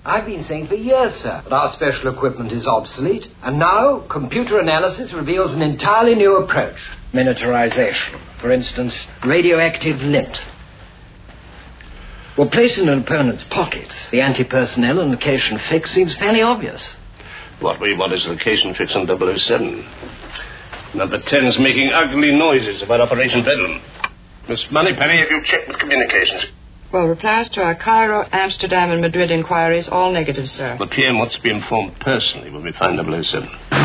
I've been saying for years, sir, that our special equipment is obsolete. And now, computer analysis reveals an entirely new approach. Miniaturization. For instance, radioactive lint. Well, placed in an opponent's pockets, the anti-personnel and location fix seems fairly obvious. What we want is location fix on 007. Number 10's making ugly noises about Operation Bedlam. Miss Moneypenny, have you checked with communications? Well, replies to our Cairo, Amsterdam, and Madrid inquiries, all negative, sir. The PM wants to be informed personally when we find 007.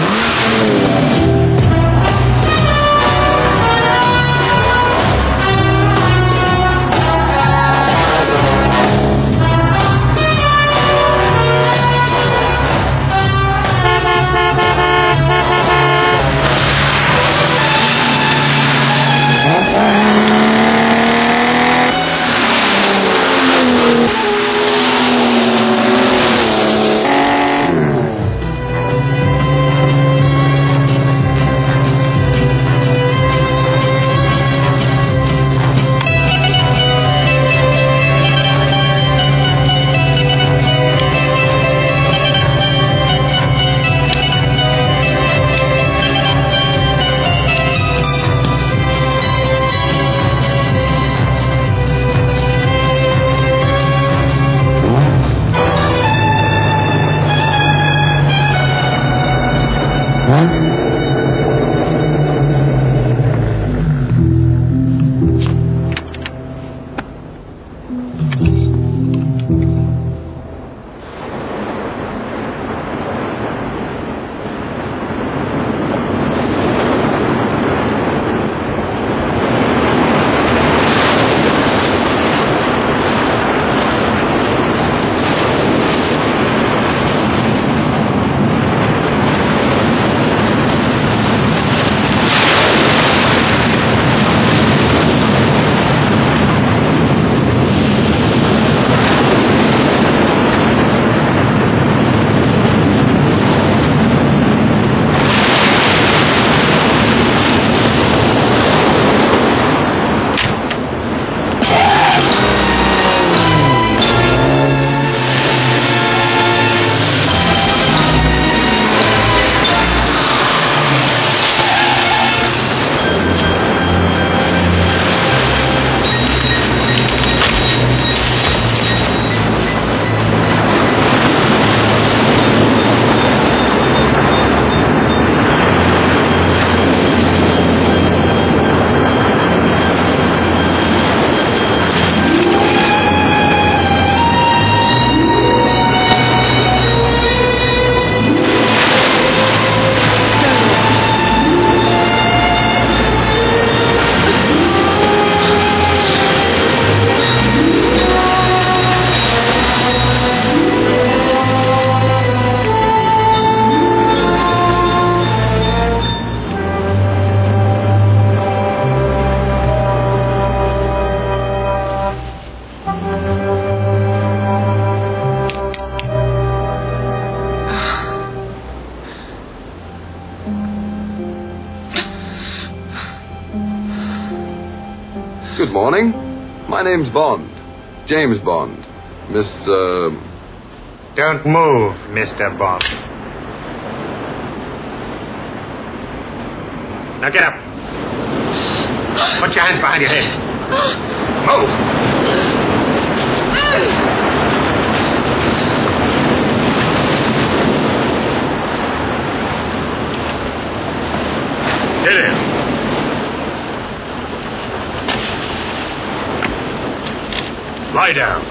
Good morning. My name's Bond. James Bond. Don't move, Mr. Bond. Now get up. Put your hands behind your head. Move. Get in. Lie down.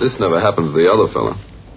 This never happened to the other fella.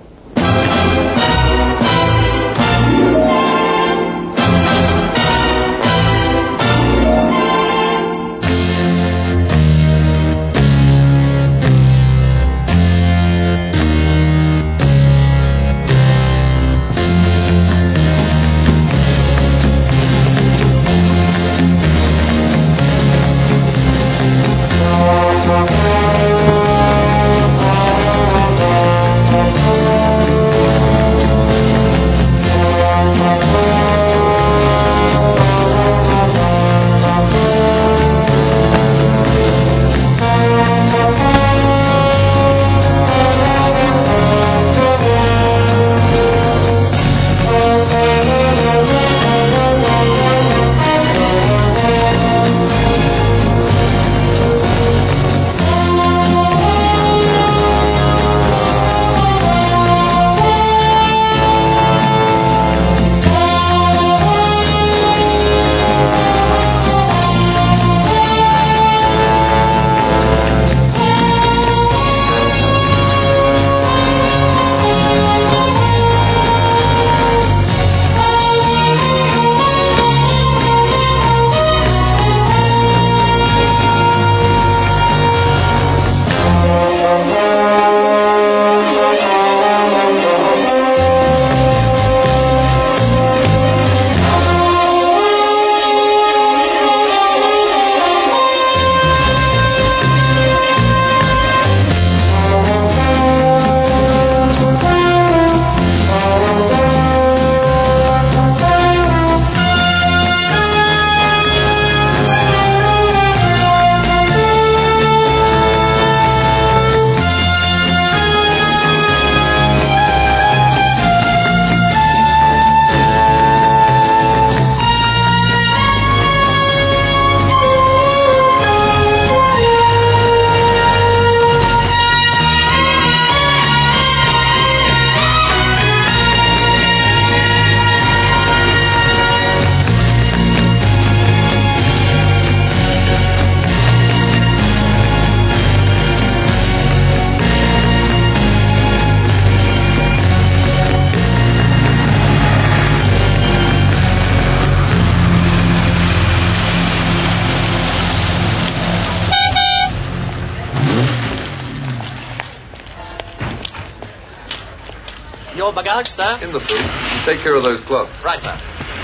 Your bagage, sir? In the food. Take care of those gloves. Right, sir.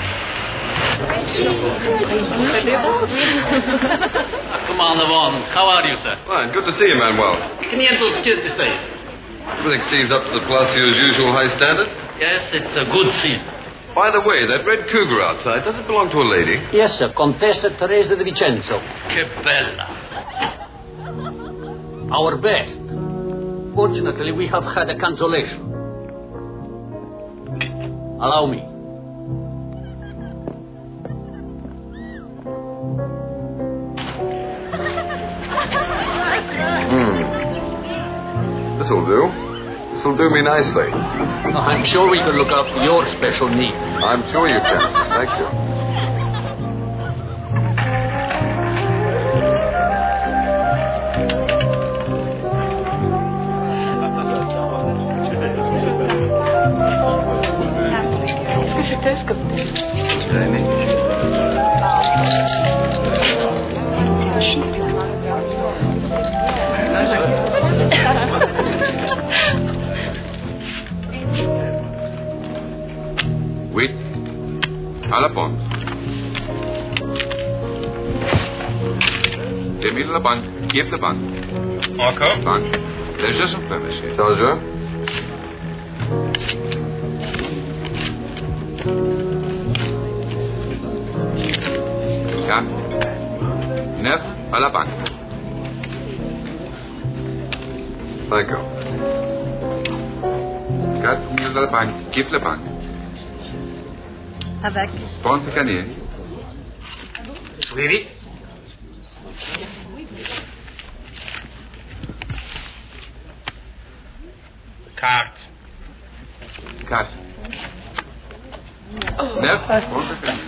Commander Bond, how are you, sir? Fine. Good to see you, Manuel. Everything seems up to the Palacio's usual high standards. Yes, it's a good scene. By the way, that red cougar outside, does it belong to a lady? Yes, sir. Contessa Teresa de Vicenzo. Che bella. Our best. Fortunately, we have had a cancellation. Allow me. This'll do. This'll do me nicely. I'm sure we can look after your special needs. I'm sure you can. Thank you. Oui. À la pompe. 2000 à la banque. Qui est la banque? Encore? Banque. Les jeux sont faits, monsieur. C'est un jeu? Quatre. 9 à la banque. D'accord. 4000 à la banque. Qui est la banque? Avec. Ponte Canier. Suivi? Carte. 4. 9. Ponte Canier.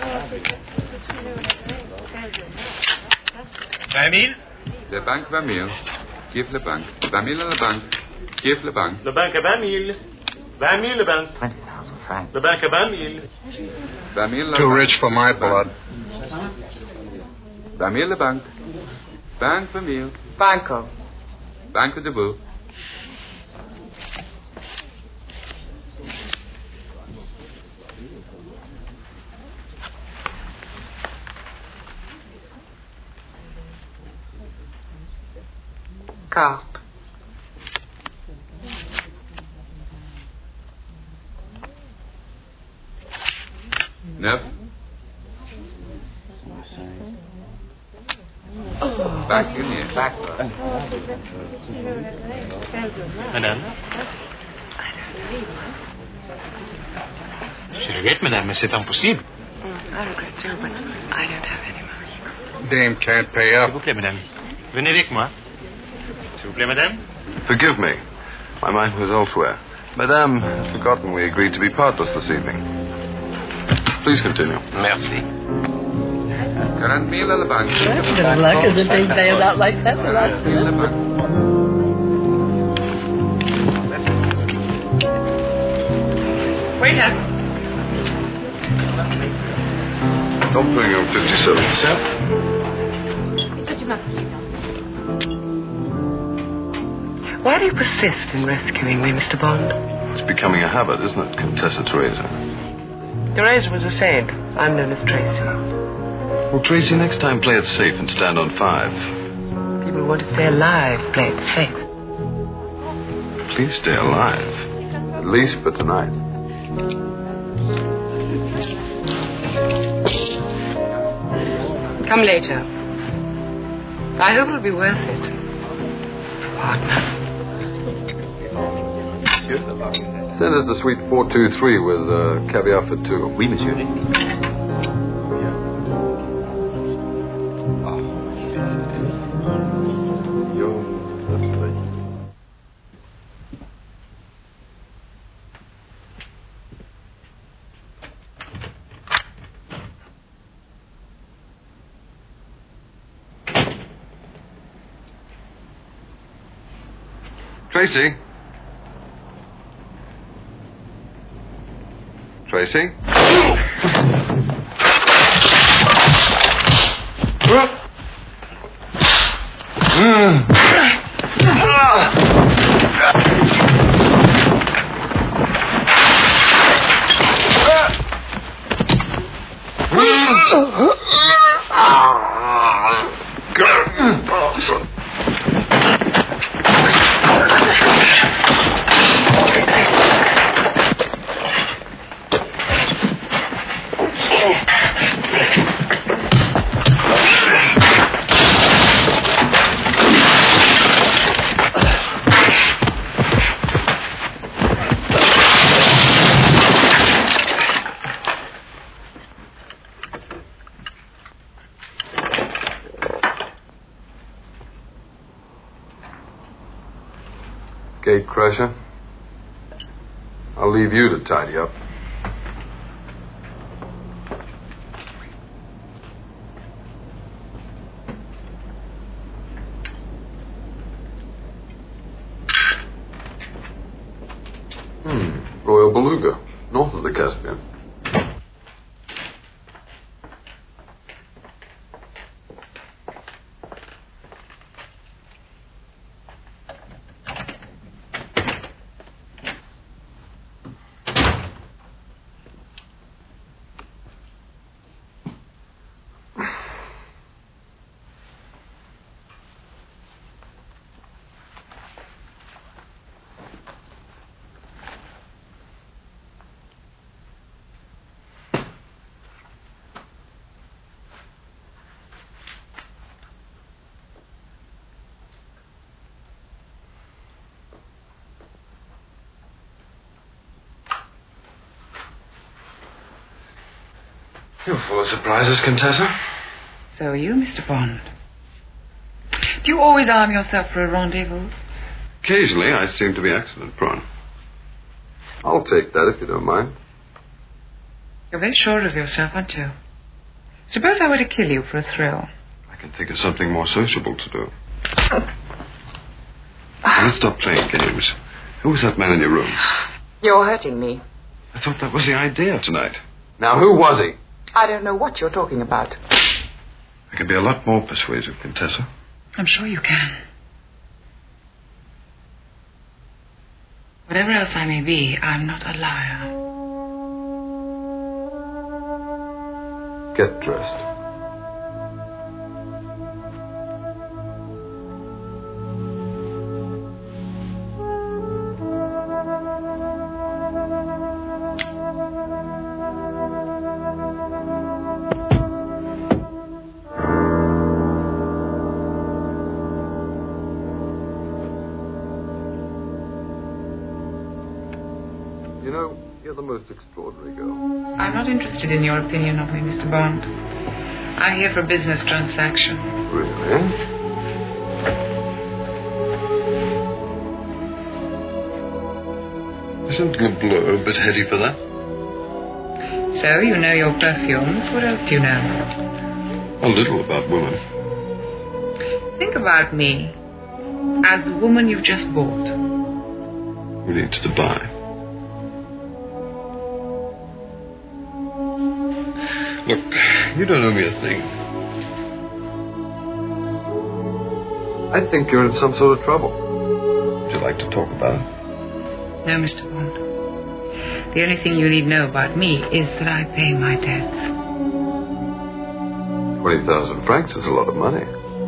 20 000? La banque 20 000. Qui est la banque? 20 000 à la banque. Give le banque. Le banque à 20 000. 20 000, le banque. 20,000 francs. Le banque à 20 000. 20 000 le Too banque. rich for my blood. 20 000 le banque. Banque 20 000. Banco. Banque de Bourg. Carte. Neuf. Banque Union. Madame. Je regrette, madame, mais c'est impossible. I regret too, but I don't have any money. Dame can't pay S'il up. vous plaît, madame. Venez avec moi. S'il vous plaît, madame. Forgive me. My mind was elsewhere. Madame, I've forgotten we agreed to be partless this evening. Please continue. Merci. 40 000 à la banque. Good luck, as if they bailed out like that the last 40 000 à la banque. Waiter. Don't bring on 57. Ça? Why do you persist in rescuing me, Mr. Bond? It's becoming a habit, isn't it, Contessa Teresa? Teresa was a saint. I'm known as Tracy. Well, Tracy, next time play it safe and stand on 5. People who want to stay alive play it safe. Please stay alive. At least for tonight. Come later. I hope it'll be worth it. Partner. Send us the suite 423 with caviar for 2. Oui, monsieur. Tracy? Tracy? Gate crusher. I'll leave you to tidy up. Royal Beluga, north of the Caspian. You're full of surprises, Contessa. So are you, Mr. Bond. Do you always arm yourself for a rendezvous? Occasionally, I seem to be accident-prone. I'll take that if you don't mind. You're very sure of yourself, aren't you? Suppose I were to kill you for a thrill. I can think of something more sociable to do. Let's stop playing games. Who was that man in your room? You're hurting me. I thought that was the idea of tonight. Now, who was he? I don't know what you're talking about. I can be a lot more persuasive, Contessa. I'm sure you can. Whatever else I may be, I'm not a liar. Get dressed. You know, you're the most extraordinary girl. I'm not interested in your opinion of me, Mr. Bond. I'm here for a business transaction. Really? Isn't Goubleau a bit heady for that? So, you know your perfumes. What else do you know? A little about women. Think about me as the woman you've just bought. Who needs to buy? Look, you don't owe me a thing. I think you're in some sort of trouble. Would you like to talk about it? No, Mr. Bond. The only thing you need know about me is that I pay my debts. 20,000 francs is a lot of money.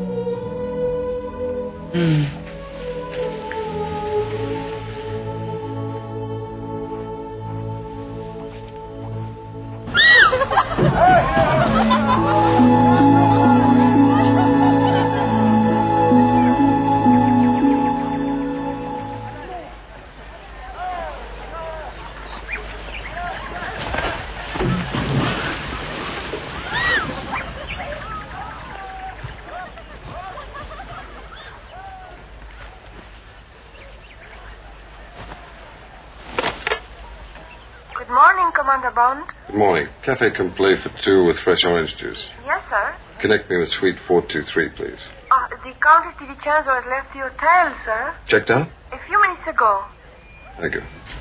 Good morning, Commander Bond. Good morning. Cafe complet for 2 with fresh orange juice. Yes, sir. Connect me with suite 423, please. The Countess di Vincenzo has left the hotel, sir. Checked out? A few minutes ago. Thank you.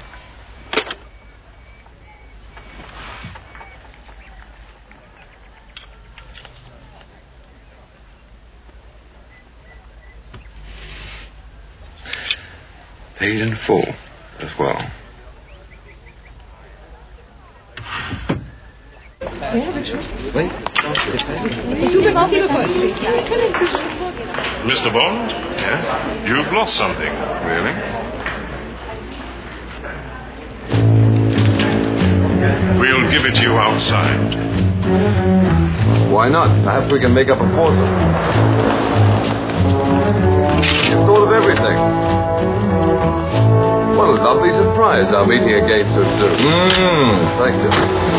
Paid in full as well. Mr. Bond? Yeah? You've lost something. Really? We'll give it to you outside. Why not? Perhaps we can make up a fortune. You've thought of everything. What a lovely surprise, our meeting again so soon. Thank you.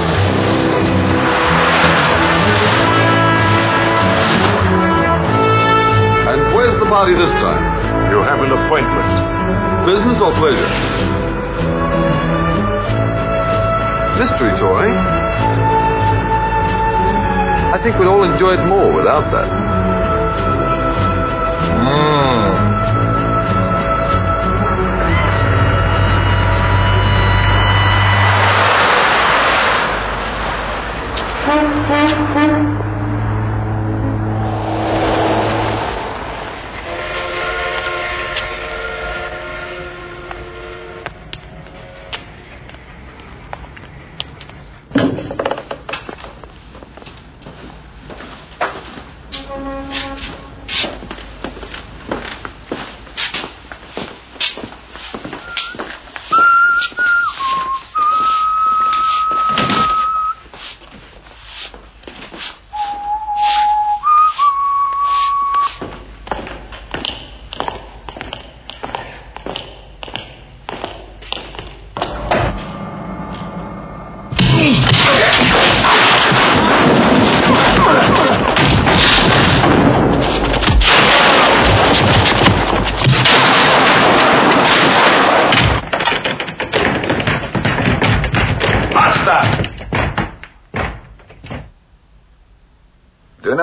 And where's the party this time? You have an appointment. Business or pleasure? Mystery tour, eh? I think we'd all enjoy it more without that.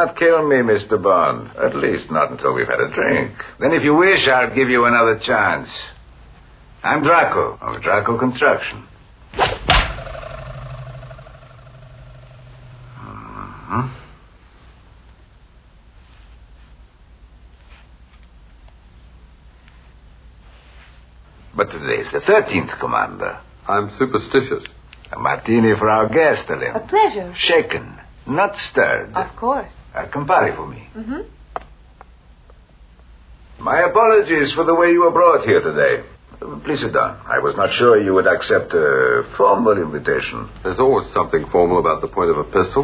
not kill me, Mr. Bond. At least not until we've had a drink. Then if you wish, I'll give you another chance. I'm Draco, of Draco Construction. Mm-hmm. But today's the 13th, Commander. I'm superstitious. A martini for our guest, Ellen. A pleasure. Shaken, not stirred. Of course. Campari for me. Mm-hmm. My apologies for the way you were brought here today. Please sit down. I was not sure you would accept a formal invitation. There's always something formal about the point of a pistol.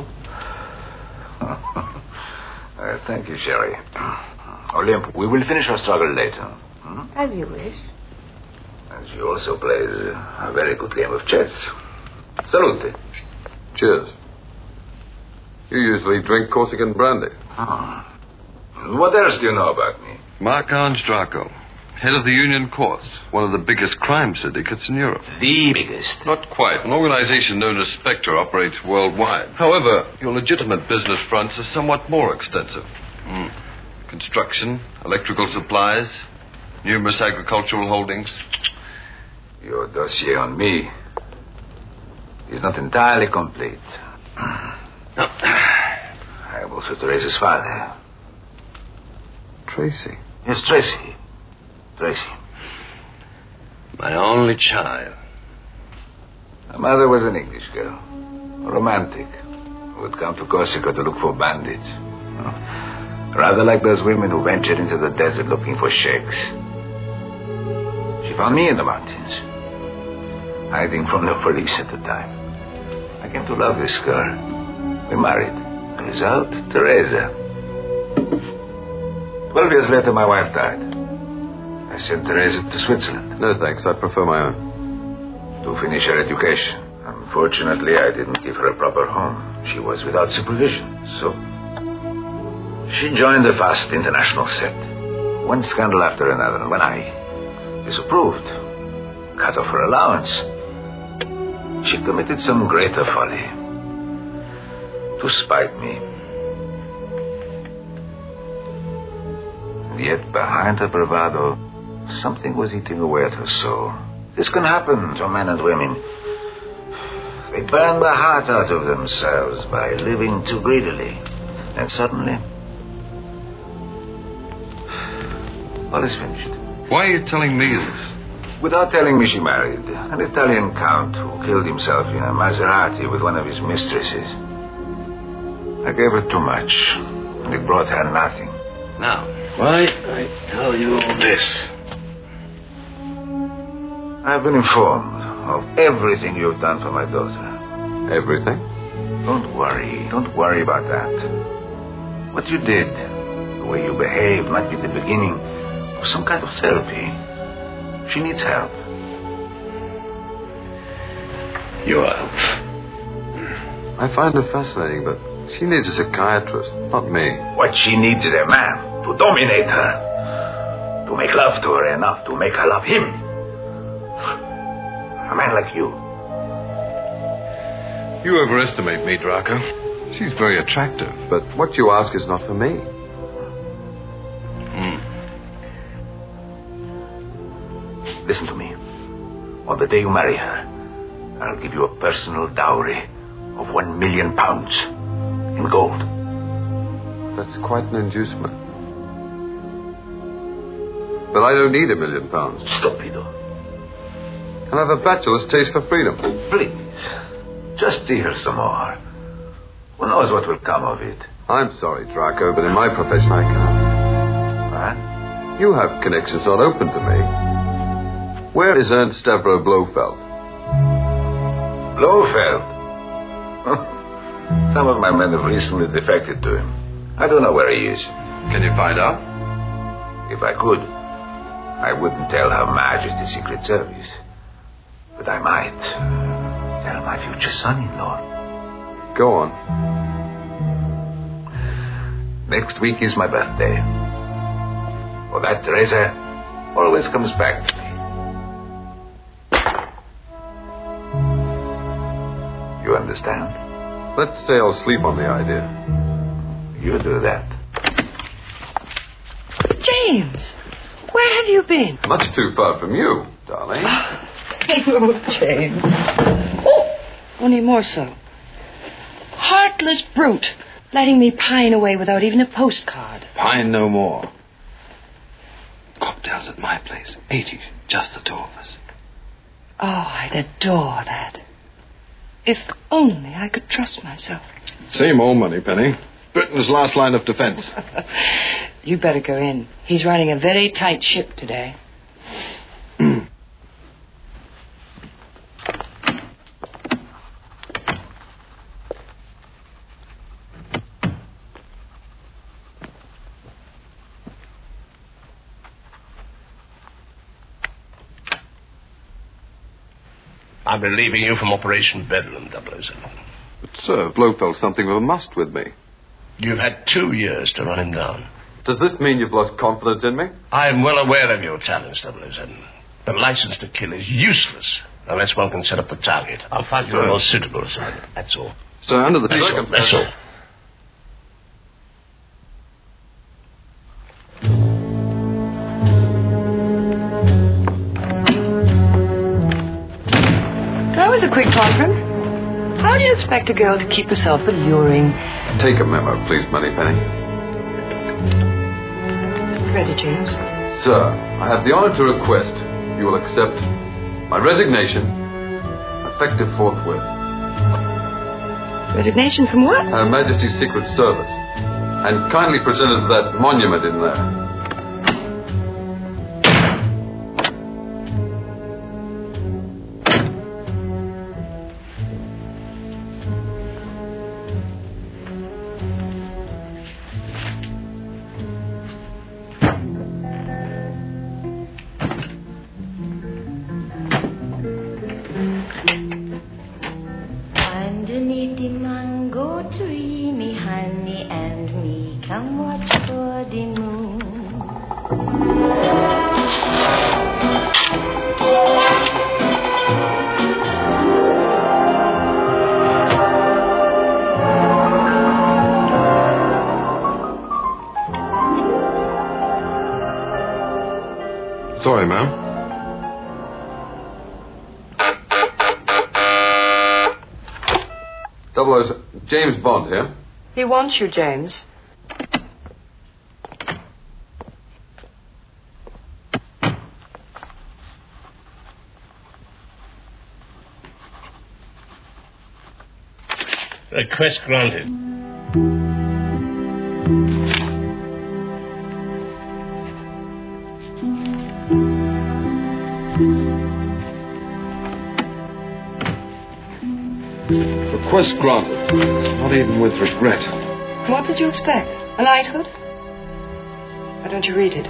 Thank you, Sherry. Olymp, we will finish our struggle later. Hmm? As you wish. And she also plays a very good game of chess. Salute. Cheers. You usually drink Corsican brandy. Oh. What else do you know about me? Marc-Ange Draco, head of the Union Courts, one of the biggest crime syndicates in Europe. The biggest? Not quite. An organization known as Spectre operates worldwide. However, your legitimate business fronts are somewhat more extensive. Construction, electrical supplies, numerous agricultural holdings. Your dossier on me is not entirely complete. I am also Teresa's father. Tracy? Yes, Tracy. Tracy. My only child. My mother was an English girl. A romantic. Who would come to Corsica to look for bandits. Rather like those women who ventured into the desert looking for sheikhs. She found me in the mountains. Hiding from the police at the time. I came to love this girl. We married. The result, Teresa. 12 years later, my wife died. I sent Teresa to Switzerland. No, thanks. I prefer my own. To finish her education. Unfortunately, I didn't give her a proper home. She was without supervision. So, she joined the fast international set. One scandal after another. And when I disapproved, cut off her allowance, she committed some greater folly. To spite me. And yet, behind her bravado, something was eating away at her soul. This can happen to men and women. They burn the heart out of themselves by living too greedily. And suddenly, all is finished. Why are you telling me this? Without telling me, she married an Italian count who killed himself in a Maserati with one of his mistresses. I gave her too much, and it brought her nothing. Now, why I tell you all this? I've been informed of everything you've done for my daughter. Everything? Don't worry about that. What you did, the way you behaved, might be the beginning of some kind of therapy. She needs help. Your help. I find her fascinating, but she needs a psychiatrist, not me. What she needs is a man to dominate her. To make love to her enough to make her love him. A man like you. You overestimate me, Draco. She's very attractive, but what you ask is not for me. Listen to me. On the day you marry her, I'll give you a personal dowry of £1 million in gold. That's quite an inducement. But I don't need £1 million. Stupido. I'll have a bachelor's taste for freedom. Please. Just see her some more. Who knows what will come of it? I'm sorry, Draco, but in my profession I can't. What? You have connections not open to me. Where is Ernst Stavro Blofeld? Blofeld? Some of my men have recently defected to him. I don't know where he is. Can you find out? If I could, I wouldn't tell Her Majesty's Secret Service. But I might tell my future son-in-law. Go on. Next week is my birthday. For that, Teresa always comes back to me. You understand? Let's say I'll sleep on the idea. You do that. James, where have you been? Much too far from you, darling. Oh, James. Oh, only more so. Heartless brute, letting me pine away without even a postcard. Pine no more. Cocktails at my place. 80, just the two of us. Oh, I'd adore that. If only I could trust myself. Same old Moneypenny. Britain's last line of defense. You better go in. He's running a very tight ship today. I'm relieving you from Operation Bedlam, 007. But, sir, Blofeld's something of a must with me. You've had 2 years to run him down. Does this mean you've lost confidence in me? I'm well aware of your talents, 007. The license to kill is useless unless one can set up the target. I'll find you a more suitable assignment, that's all. Sir, under the That's all. That was a quick conference. How do you expect a girl to keep herself alluring? Take a memo, please, Moneypenny. Ready, James? Sir, I have the honor to request you will accept my resignation, effective forthwith. Resignation from what? Her Majesty's Secret Service. And kindly present us that monument in there. Underneath the mango tree, me honey and me come watch for the moon. Sorry, ma'am. James Bond here. He wants you, James. Request granted. Request granted. Not even with regret. What did you expect? A knighthood? Why don't you read it?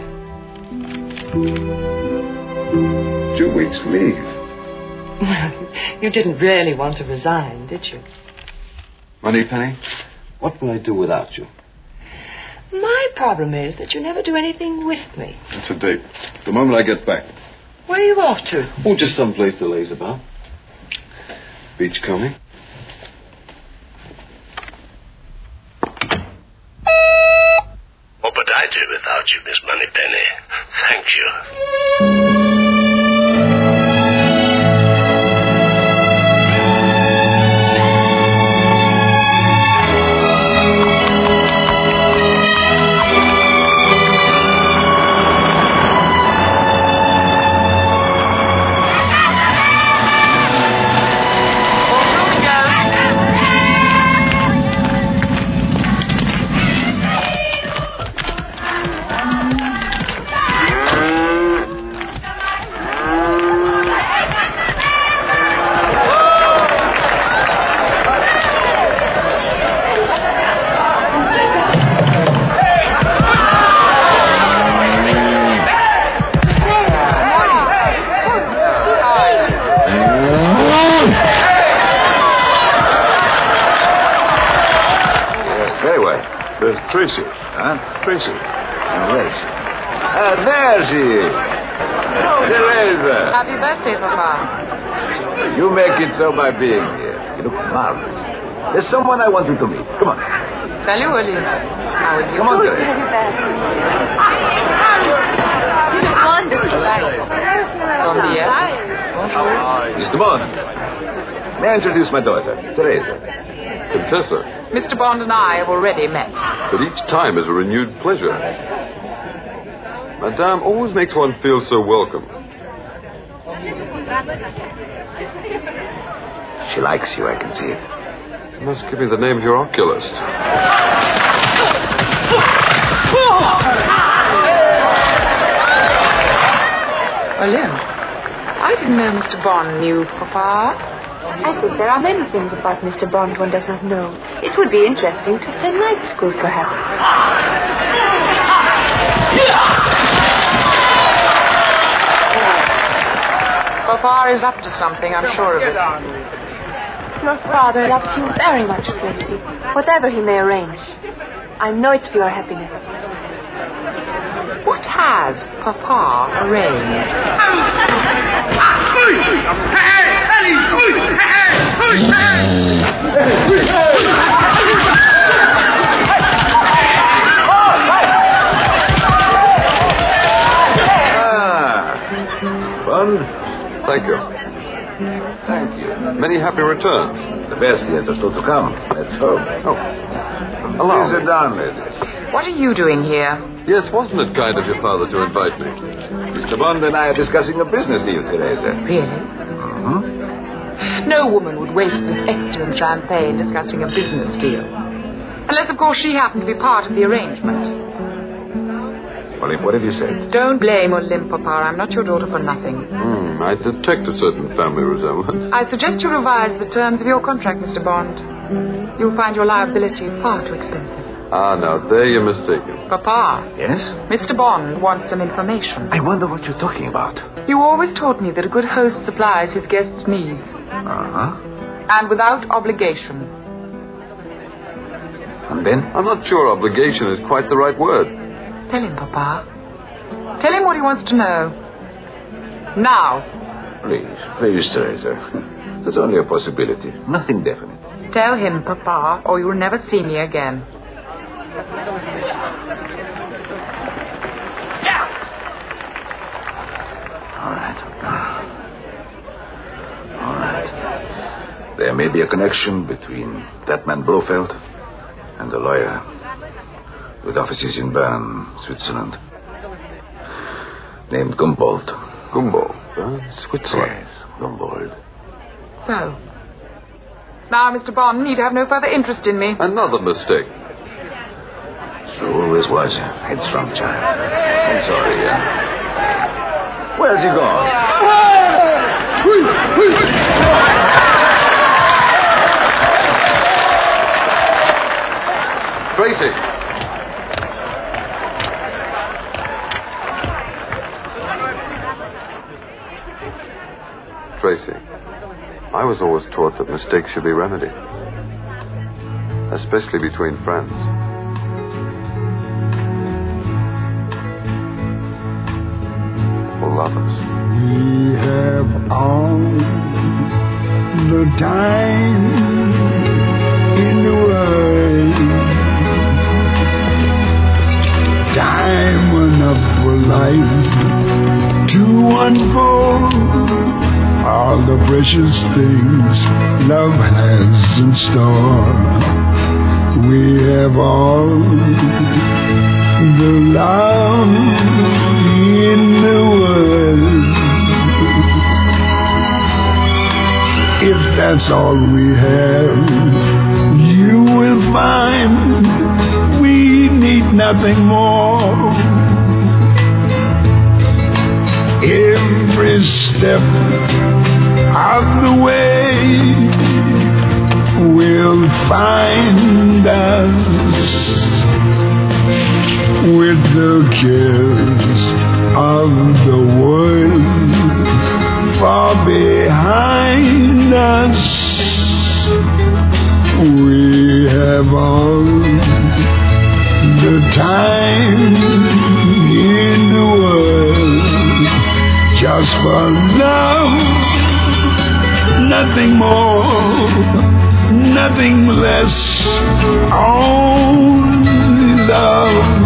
2 weeks leave. Well, you didn't really want to resign, did you? Moneypenny, what will I do without you? My problem is that you never do anything with me. That's a date. The moment I get back. Where are you off to? Oh, just someplace to laze about. Beachcombing. What would I do without you, Miss Moneypenny? Thank you. Where's Tracy? Huh? Tracy. Where is she? There she is. Teresa. Happy birthday, Papa. You make it so by being here. You look marvelous. There's someone I want you to meet. Come on. Salut, Olive. How are you? Come on, Good, Teresa. have you back. You look wonderful. Mr. Bond, may I introduce my daughter, Teresa? Contessa, Mr. Bond and I have already met. but each time is a renewed pleasure. Madame always makes one feel so welcome. She likes you, I can see it. You must give me the name of your oculist. Olive, I didn't know Mr. Bond knew Papa. I think there are many things about Mr. Bond one does not know. It would be interesting to attend night school, perhaps. Papa is up to something, I'm sure of it. Your father loves you very much, Tracy. Whatever he may arrange. I know it's for your happiness. What has Papa arranged? Bond, Thank you. thank you. Many happy returns. The best years are still to come. Let's hope. Allow Please me. sit down, ladies. What are you doing here? Yes, wasn't it kind of your father to invite me? Mr. Bond and I are discussing a business deal, Teresa. Really? Mm-hmm. No woman would waste this excellent champagne discussing a business deal. Unless, of course, she happened to be part of the arrangement. Olive, what have you said? Don't blame Olympe, Papa. I'm not your daughter for nothing. I detect a certain family resemblance. I suggest you revise the terms of your contract, Mr. Bond. You'll find your liability far too expensive. Ah, now, there you're mistaken. Papa, Yes? Mr. Bond wants some information. I wonder what you're talking about. You always taught me that a good host supplies his guests' needs. Uh-huh. And without obligation. And then? I'm not sure obligation is quite the right word. Tell him, Papa. Tell him what he wants to know. Now. Please, Teresa. There's only a possibility. Nothing definite. Tell him, Papa, or you'll never see me again. All right. There may be a connection between that man Blofeld and the lawyer with offices in Bern, Switzerland, named Gumboldt. Gumboldt, Switzerland. Yes, Gumboldt. So. Now, Mr. Bond need have no further interest in me. Another mistake. She always was a headstrong child. I'm sorry, Where's he gone? Tracy! Tracy, I was always taught that mistakes should be remedied. Especially between friends. Or lovers. We have all the time in the world. Time enough for life to unfold all the precious things love has in store. We have all the love in the world. If that's all we have, you will find we need nothing more. Every step of the way will find us with the cares of the world far behind us. We have all the time in the world just for love, nothing more, nothing less, only love.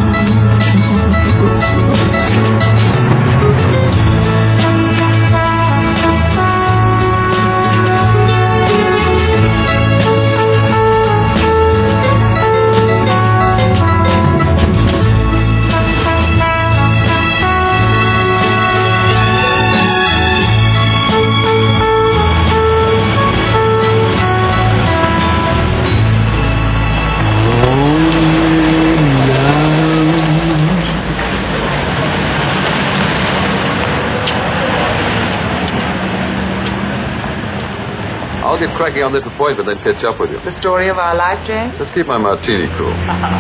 I'll get cracking on this appointment, then catch up with you. The story of our life, James? Just keep my martini cool.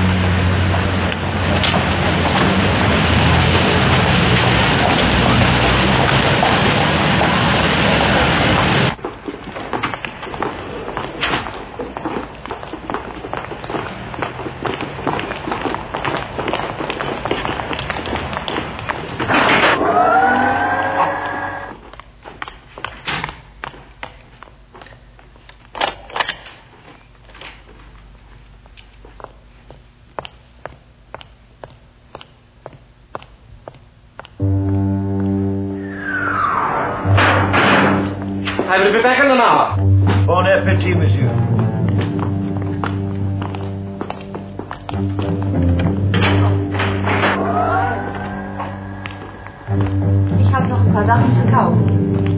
I will be back in an hour. Bon appétit, monsieur. Ich habe noch ein paar Sachen zu kaufen.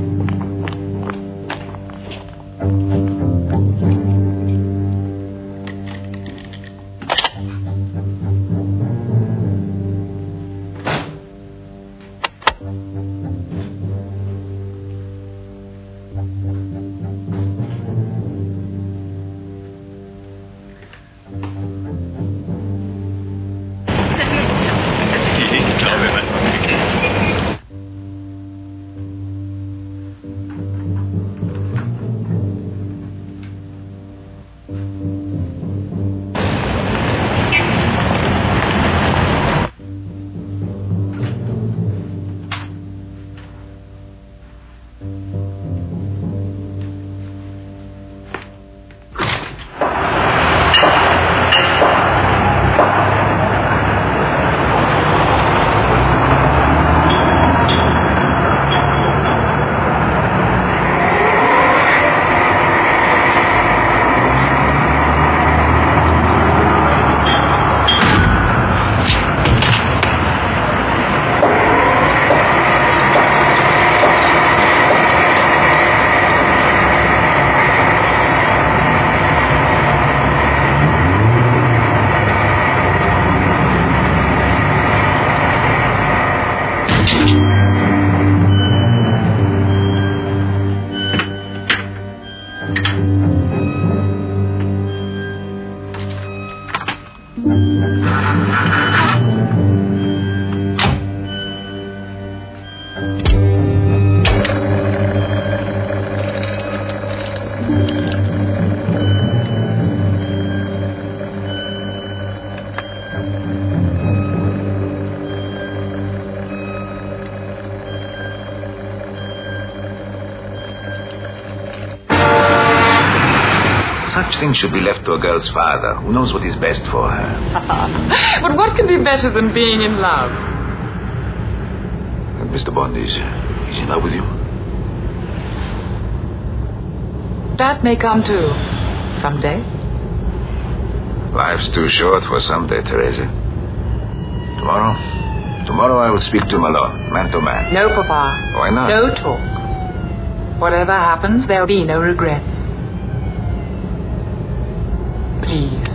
Such things should be left to a girl's father, who knows what is best for her. But what can be better than being in love? And Mr. Bond is in love with you? That may come too. Someday. Life's too short for someday, Teresa. Tomorrow I will speak to him alone, man to man. No, Papa. Why not? No talk. Whatever happens, there'll be no regrets. Please.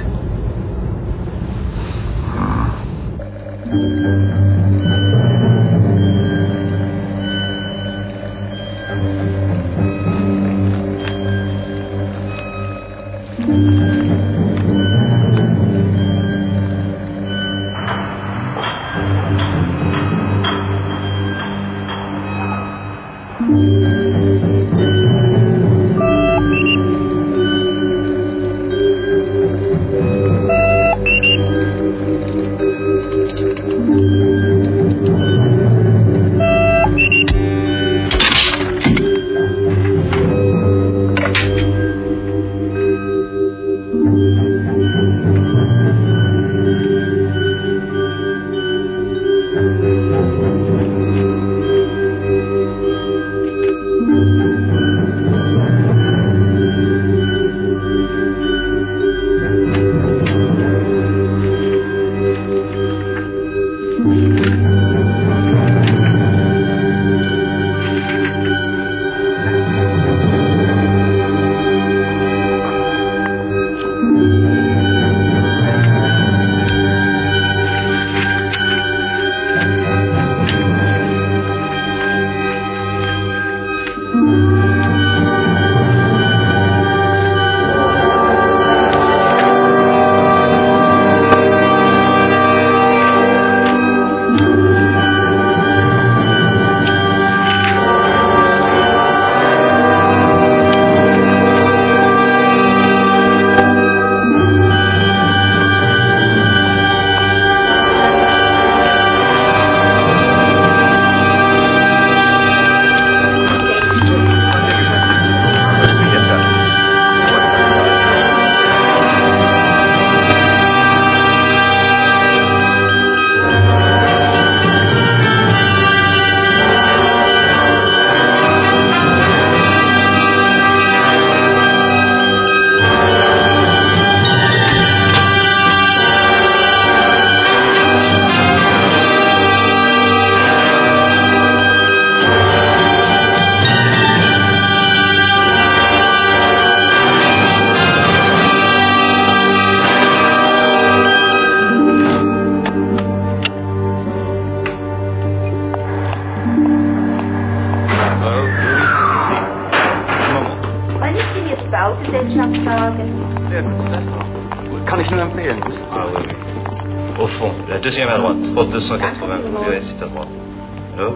Baugesellschaftswagen. Sehr gut, das noch. Kann ich nur empfehlen. Ah oui, oui. Au fond, la deuxième à droite, poste 280. Oui, c'est à droite. Allô?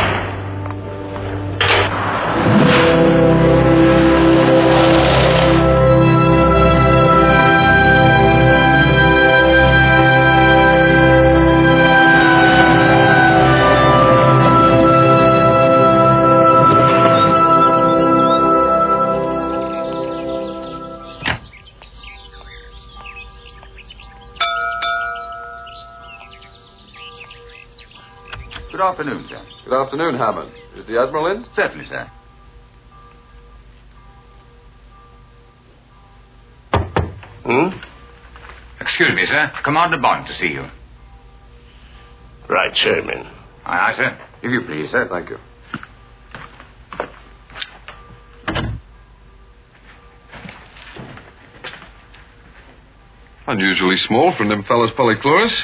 Good afternoon, sir. Good afternoon, Hammond. Is the Admiral in? Certainly, sir. Excuse me, sir. Commander Bond to see you. Right, Chairman. Aye, aye, sir. If you please, sir. Thank you. Unusually small for Nymphalis polychloris.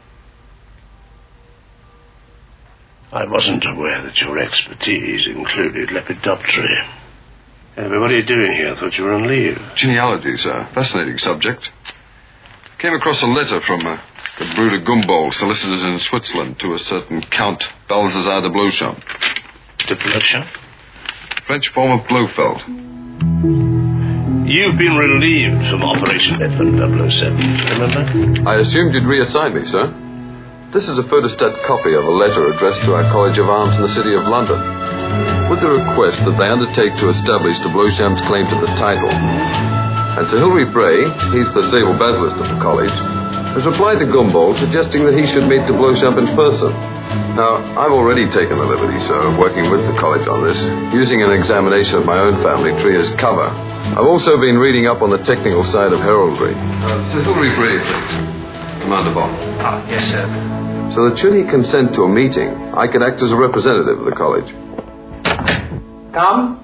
I wasn't aware that your expertise included Lepidoptera. But what are you doing here? I thought you were on leave. Genealogy, sir. Fascinating subject. Came across a letter from the Bruder Gumboldt, solicitors in Switzerland, to a certain Count Balthazar de Beauchamp. De Beauchamp? French form of Blofeld. You've been relieved from Operation Bedford 007, remember? I assumed you'd reassign me, sir. This is a photostat copy of a letter addressed to our College of Arms in the City of London, with the request that they undertake to establish de Beauchamp's claim to the title. And Sir Hilary Bray, he's the sable basilisk of the college, has replied to Gumboldt suggesting that he should meet de Beauchamp in person. Now, I've already taken the liberty, sir, of working with the college on this, using an examination of my own family tree as cover. I've also been reading up on the technical side of heraldry. Sir Hilary Bray, please. Commander Bond. Ah, yes, sir. So that should he consent to a meeting, I could act as a representative of the college. Come.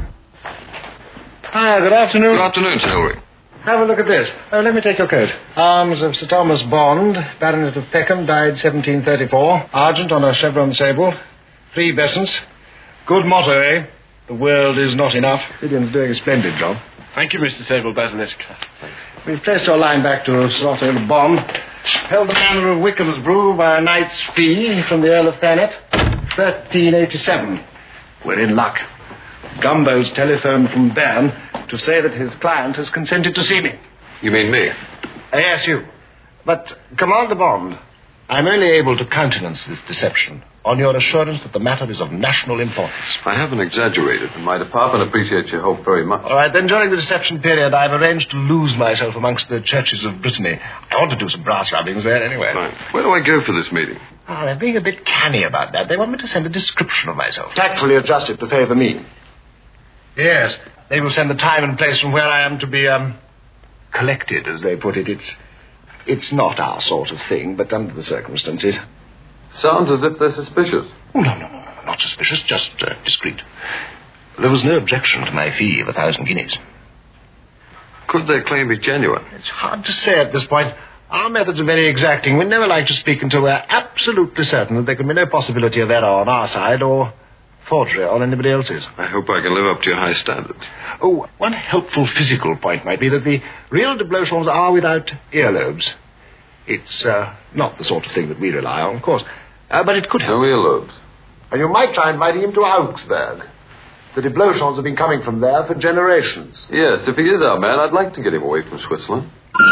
Hi, good afternoon. Good afternoon, Sir Hilary. Have a look at this. Let me take your coat. Arms of Sir Thomas Bond, Baronet of Peckham, died 1734. Argent on a chevron sable. 3 besants. Good motto, eh? The world is not enough. Gideon's doing a splendid job. Thank you, Mr. Sable Basilisk. We've traced your line back to Slot Earl Bond. Held the manor of Wickham's brew by a knight's fee from the Earl of Thanet. 1387. We're in luck. Gumbold's telephoned from Bern to say that his client has consented to see me. You mean me? Yes, you. But, Commander Bond, I'm only able to countenance this deception on your assurance that the matter is of national importance. I haven't exaggerated, and my department appreciates your help very much. All right, then during the deception period, I've arranged to lose myself amongst the churches of Brittany. I want to do some brass rubbings there anyway. Fine. Where do I go for this meeting? Oh, they're being a bit canny about that. They want me to send a description of myself. Tactfully adjusted to favour me. Yes, they will send the time and place from where I am to be, collected, as they put it. It's not our sort of thing, but under the circumstances. Sounds as if they're suspicious. Oh, no, not suspicious, just discreet. There was no objection to my fee of 1,000 guineas. Could their claim be genuine? It's hard to say at this point. Our methods are very exacting. We never like to speak until we're absolutely certain that there can be no possibility of error on our side or forgery on anybody else's. I hope I can live up to your high standards. Oh, one helpful physical point might be that the real de Beauchamps are without earlobes. It's not the sort of thing that we rely on, of course. But it could help. No earlobes. And you might try inviting him to Augsburg. The de Beauchamps have been coming from there for generations. Yes, if he is our man, I'd like to get him away from Switzerland.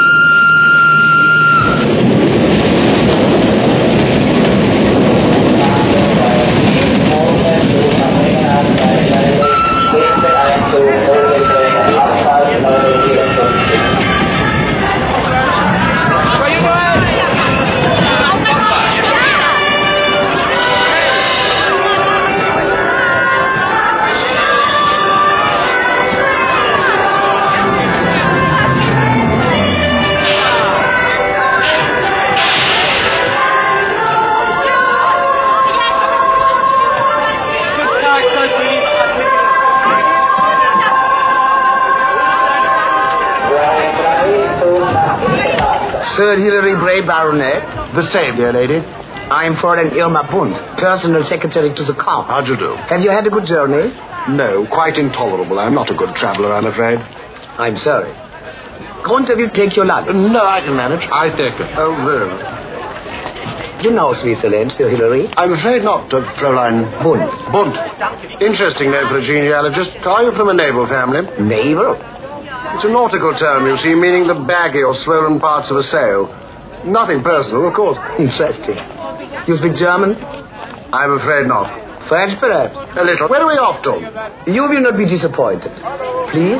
Sir Hilary Bray, Baronet. The same, dear lady. I'm Fräulein Irma Bund, personal secretary to the Count. How do you do? Have you had a good journey? No, quite intolerable. I'm not a good traveller, I'm afraid. I'm sorry. Can't you take your luggage? No, I can manage. I take it. Oh, very well. Do you know Switzerland, Sir Hilary? I'm afraid not, Fräulein. Bunt. Interesting name for a genealogist. Are you from a naval family? Naval? It's a nautical term, you see, meaning the baggy or swollen parts of a sail. Nothing personal, of course. Interesting. You speak German? I'm afraid not. French, perhaps? A little. Where are we off to? You will not be disappointed. Please?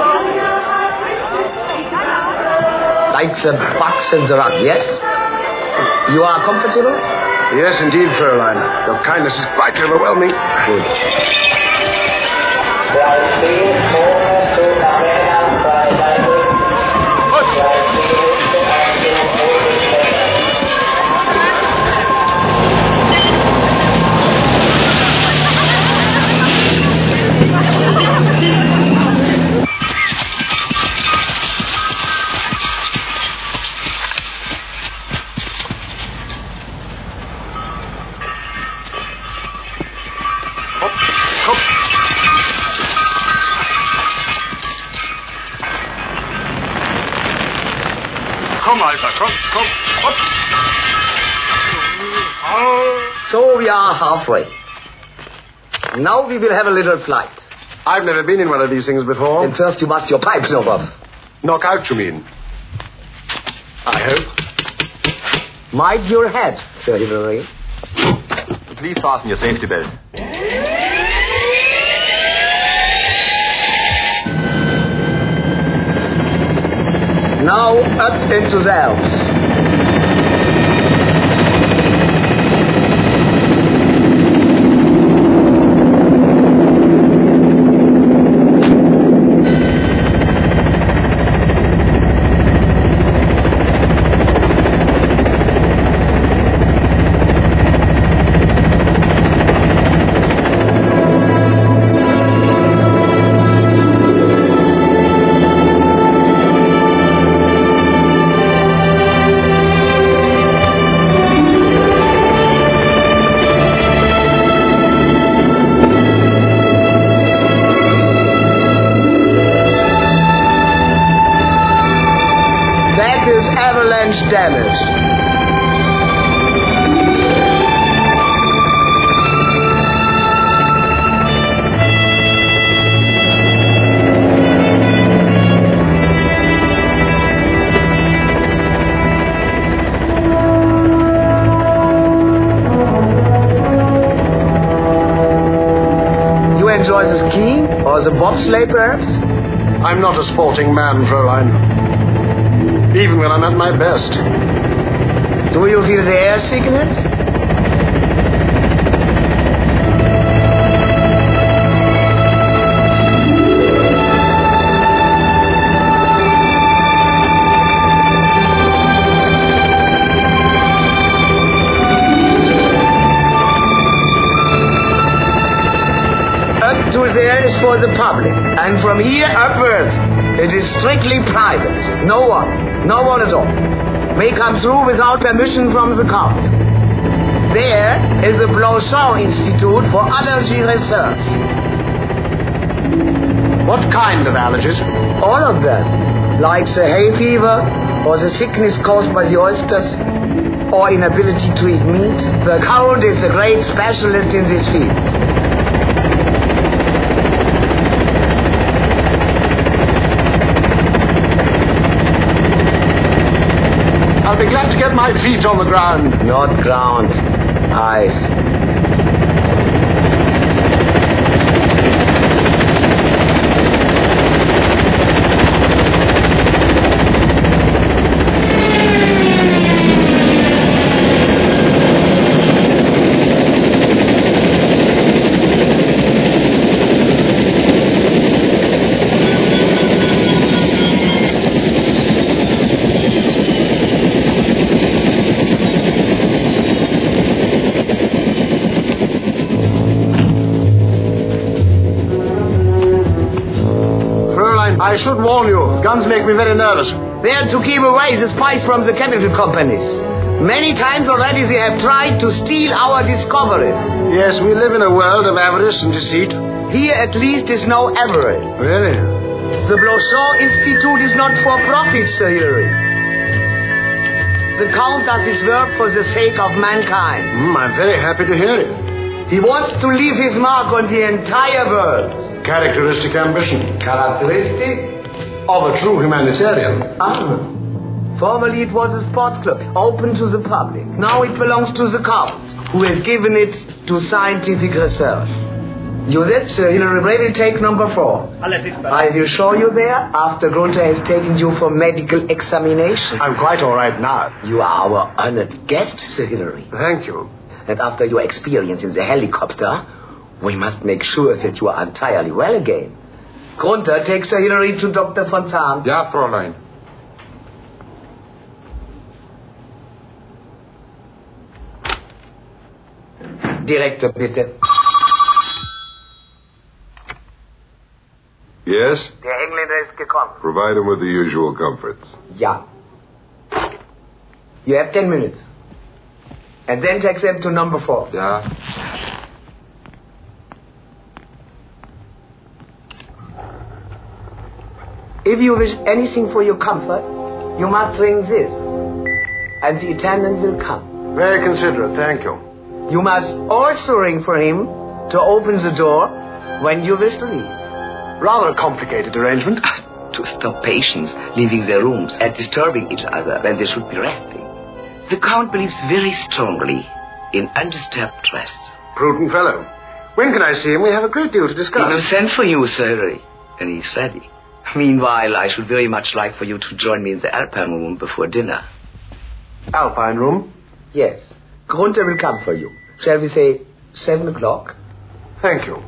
Like the box and the rug, yes? You are comfortable? Yes, indeed, Fräulein. Your kindness is quite overwhelming. Good. Komm, Alter, komm. Hopp. So we are halfway. Now we will have a little flight. I've never been in one of these things before. Then first you must your pipes knock off. Knock out, you mean? I hope. Mind your head, Sir Hilary. Please fasten your safety belt. Now up into the Alps. Damage. You enjoy the skiing or the bobsleigh, perhaps? I'm not a sporting man, Fräulein. Even when I'm at my best. Do you feel the air sickness? Up to there is for the public, and from here upwards it is strictly private. No one at all, may come through without permission from the Count. There is the Blanchard Institute for Allergy Research. What kind of allergies? All of them, like the hay fever, or the sickness caused by the oysters, or inability to eat meat. The Count is the great specialist in this field. I'll be glad to get my feet on the ground. Not ground. Ice. I should warn you, guns make me very nervous. They are to keep away the spies from the chemical companies. Many times already they have tried to steal our discoveries. Yes, we live in a world of avarice and deceit. Here at least is no average. Really? The Blanchard Institute is not for profit, Sir Hilary. The Count does his work for the sake of mankind. I'm very happy to hear it. He wants to leave his mark on the entire world. Characteristic ambition. Characteristic? Of a true humanitarian. Formerly it was a sports club, open to the public. Now it belongs to the Count, who has given it to scientific research. Joseph, Sir Hilary Bray will take number 4. I will show you there after Gunther has taken you for medical examination. I'm quite all right now. You are our honored guest, Sir Hilary. Thank you. And after your experience in the helicopter, we must make sure that you are entirely well again. Gunther, take Sir Hilary to Dr. Fontan. Ja, Fräulein. Director, bitte. Yes? Der Engländer ist gekommen. Provide him with the usual comforts. Ja. You have 10 minutes. And then take them to number 4. Ja. If you wish anything for your comfort, you must ring this. And the attendant will come. Very considerate, thank you. You must also ring for him to open the door when you wish to leave. Rather a complicated arrangement. To stop patients leaving their rooms and disturbing each other when they should be resting. The Count believes very strongly in undisturbed rest. Prudent fellow. When can I see him? We have a great deal to discuss. He will send for you, Sir Hilary, and he's ready. Meanwhile, I should very much like for you to join me in the Alpine room before dinner. Alpine room? Yes. Gunther will come for you. Shall we say 7 o'clock? Thank you.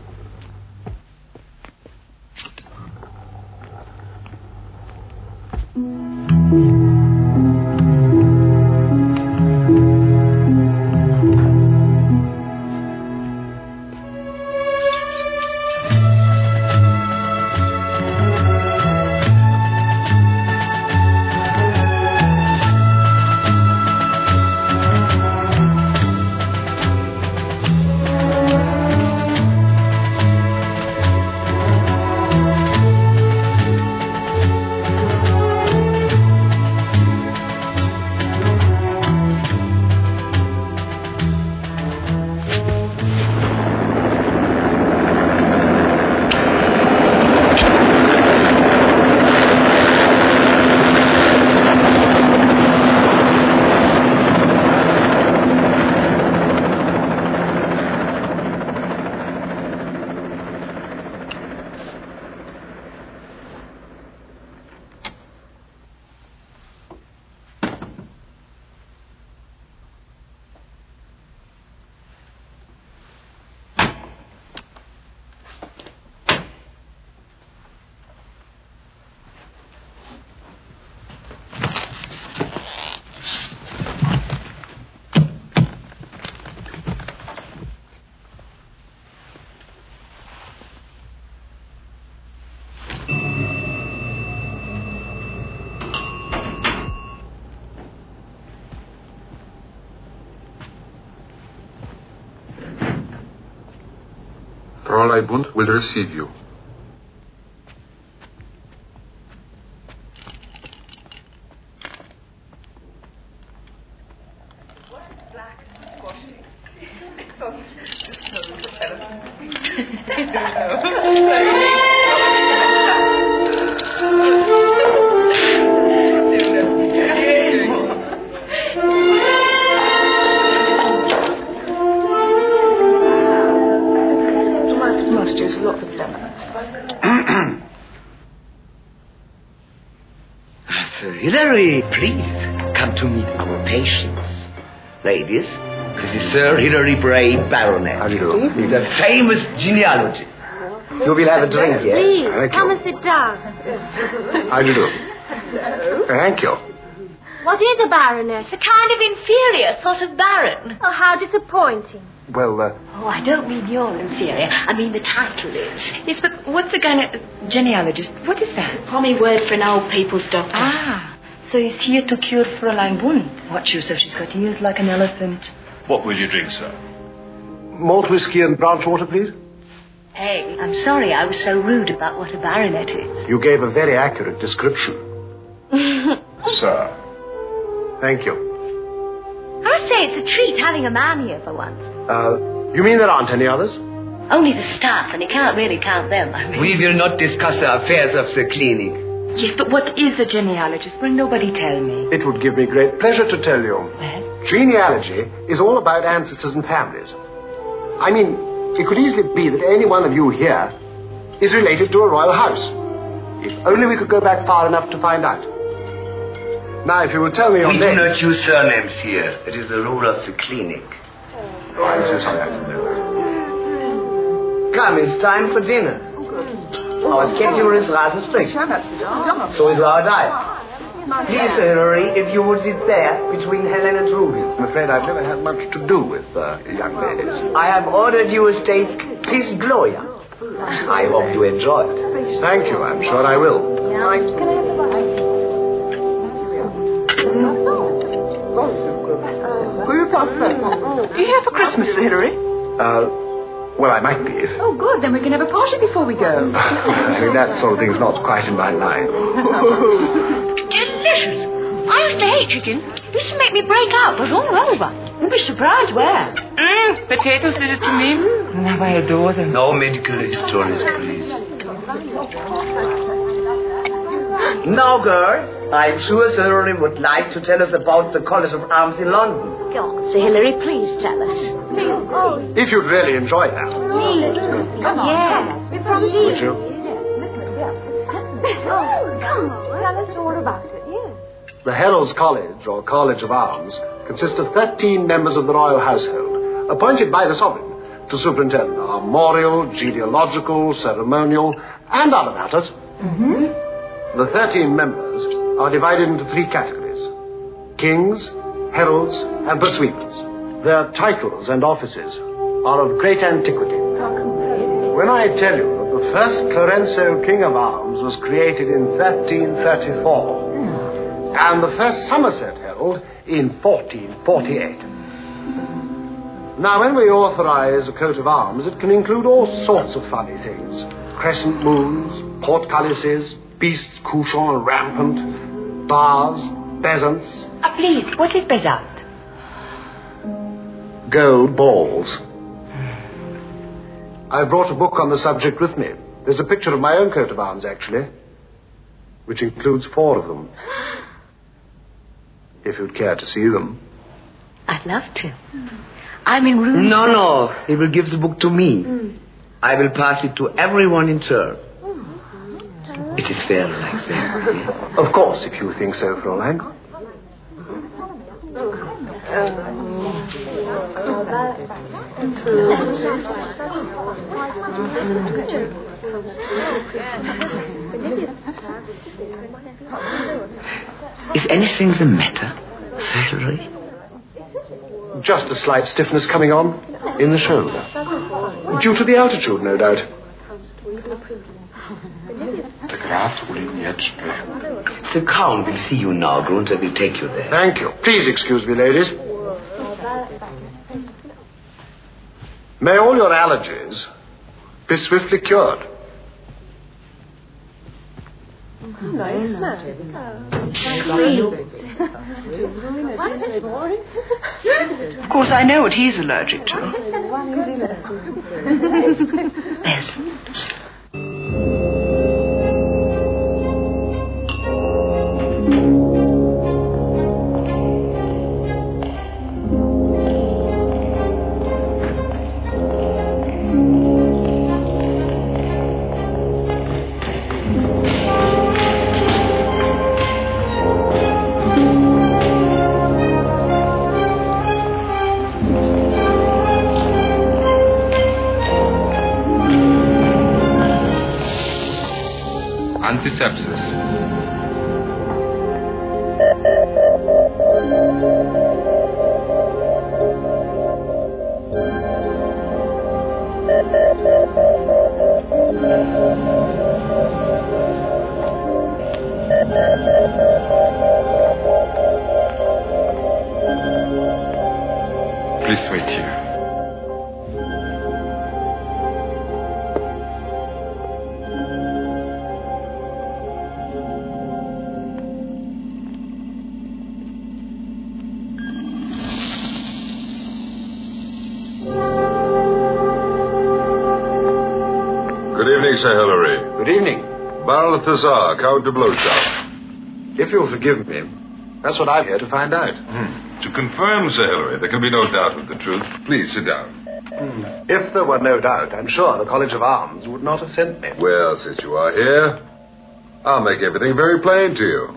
Fräulein Bund will receive you. Sir Hilary, please come to meet our patients. Ladies, this is Sir Hilary Bray, Baronet. How do you do? The famous genealogist. You will have a drink, yes? Please, come and sit down. How do you do? Thank you. What is a baronet? A kind of inferior sort of baron. Oh, how disappointing. Well, Oh, I don't mean you're inferior. I mean the title is. Yes, but what's a genealogist? What is that? Pommy word for an old people's doctor. Ah, so he's here to cure Fräulein Bund. Watch you, so she's got ears like an elephant. What will you drink, sir? malt whiskey and branch water, please. Hey, I'm sorry I was so rude about what a baronet is. You gave a very accurate description. Sir. Thank you. I must say it's a treat having a man here for once. You mean there aren't any others? Only the staff, and you can't really count them. I mean. We will not discuss the affairs of the clinic. Yes, but what is a genealogist? Will nobody tell me? It would give me great pleasure to tell you. Well? Genealogy is all about ancestors and families. I mean, it could easily be that any one of you here is related to a royal house. If only we could go back far enough to find out. Now, if you will tell me your name... We do not use surnames here. It is the rule of the clinic. Oh, I'm so sorry, I didn't know. Come, it's time for dinner. Our schedule is rather strict. So is our diet. Please, Sir Hilary, if you would sit there between Helen and Ruby. I'm afraid I've never had much to do with young ladies. I have ordered you a steak Piz Gloria. I hope you enjoy it. Thank you, I'm sure I will. Can I have the Are you here for Christmas, Sir Hilary? Well, I might be. Oh, good. Then we can have a party before we go. I mean, that sort of thing's not quite in my line. Delicious. I used to hate chicken. Used to make me break out, but all over. You'd be surprised where. Potatoes did it to me. Now I adore them. No medical histories, please. Now, girls, I'm sure Sir Hilary would like to tell us about the College of Arms in London. Go on, Sir Hilary, please tell us. If you'd really enjoy that. Please. Come on. Yes. Would you? Come on, tell us all about it, yes. The Heralds' College, or College of Arms, consists of 13 members of the royal household, appointed by the sovereign to superintend armorial, genealogical, ceremonial, and other matters. Mm-hmm. The 13 members are divided into 3 categories: kings, heralds, and pursuivants. Their titles and offices are of great antiquity. When I tell you that the first Clarenceau King of Arms was created in 1334, and the first Somerset Herald in 1448. Now, when we authorize a coat of arms, it can include all sorts of funny things: crescent moons, portcullises, beasts couchant and rampant, bars, bezants. Please, what is bezant? Gold balls. I've brought a book on the subject with me. There's a picture of my own coat of arms, actually, which includes 4 of them. If you'd care to see them. I'd love to. I'm in room... No. He will give the book to me. I will pass it to everyone in turn. It is fair like that. Yes? Of course, if you think so, Fräulein. Is anything the matter, Sir Hilary? Just a slight stiffness coming on in the shoulder. Due to the altitude, no doubt. The Count will see you now. Gunther will take you there. Thank you. Please excuse me, ladies. May all your allergies be swiftly cured. Nice. Of course, I know what he's allergic to. Peasant. Antisepsis. Please wait here. Sir Hilary. Good evening. Balthazar, Count de Blochard. If you'll forgive me, that's what I'm here to find out. To confirm, Sir Hilary, there can be no doubt of the truth. Please sit down. If there were no doubt, I'm sure the College of Arms would not have sent me. Well, since you are here, I'll make everything very plain to you.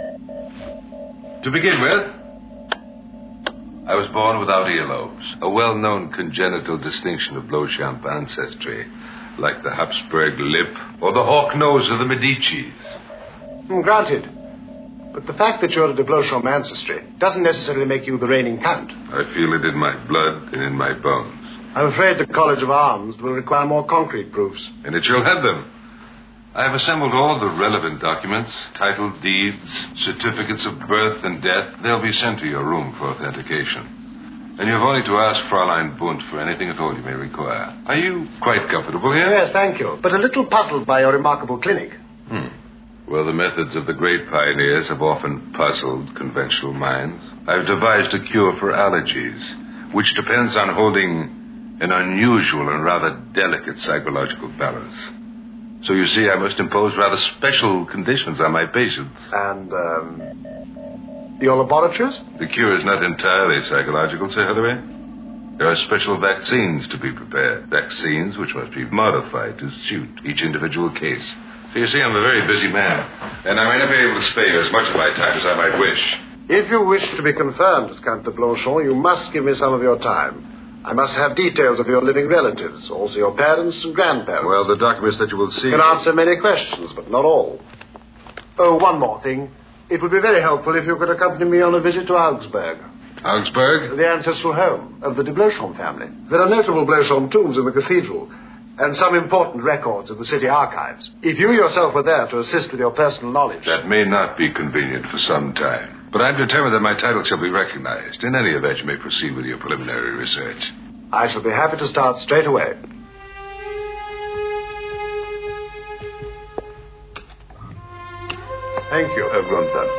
To begin with, I was born without earlobes, a well-known congenital distinction of Beauchamp ancestry, like the Habsburg lip or the hawk nose of the Medicis. Granted. But the fact that you're a de Beauchamp ancestry doesn't necessarily make you the reigning count. I feel it in my blood and in my bones. I'm afraid the College of Arms will require more concrete proofs. And it shall have them. I have assembled all the relevant documents, title deeds, certificates of birth and death. They'll be sent to your room for authentication. And you've only to ask Fräulein Bundt for anything at all you may require. Are you quite comfortable here? Yes, thank you. But a little puzzled by your remarkable clinic. Well, the methods of the great pioneers have often puzzled conventional minds. I've devised a cure for allergies, which depends on holding an unusual and rather delicate psychological balance. So you see, I must impose rather special conditions on my patients. And, your laboratories? The cure is not entirely psychological, Sir Hilary. There are special vaccines to be prepared. Vaccines which must be modified to suit each individual case. So you see, I'm a very busy man, and I may not be able to spare you as much of my time as I might wish. If you wish to be confirmed as Count de Blanchamp, you must give me some of your time. I must have details of your living relatives, also your parents and grandparents. Well, the documents that you will see... can answer many questions, but not all. Oh, one more thing. It would be very helpful if you could accompany me on a visit to Augsburg. Augsburg? The ancestral home of the de Blanchamp family. There are notable Blanchamp tombs in the cathedral, and some important records of the city archives. If you yourself were there to assist with your personal knowledge... That may not be convenient for some time. But I'm determined that my title shall be recognized. In any event, you may proceed with your preliminary research. I shall be happy to start straight away. Thank you, Herr Gunther.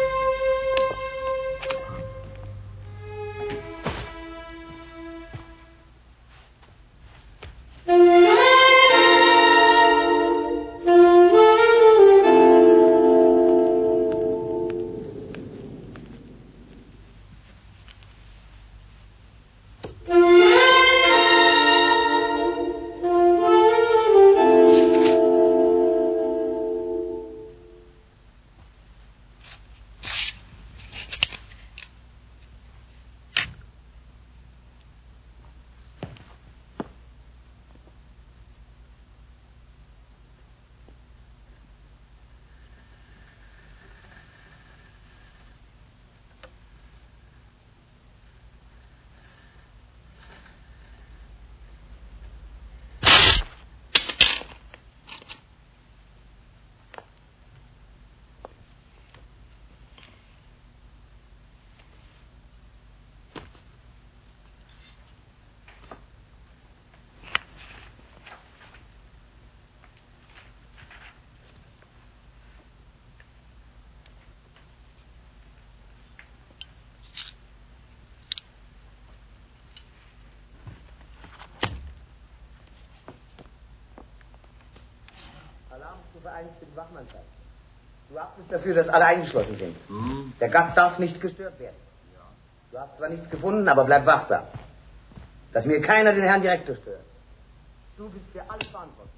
Vereinigten Wachmannschaft. Du achtest dafür, dass alle eingeschlossen sind. Der Gast darf nicht gestört werden. Du hast zwar nichts gefunden, aber bleib wachsam. Dass mir keiner den Herrn Direktor stört. Du bist für alles verantwortlich.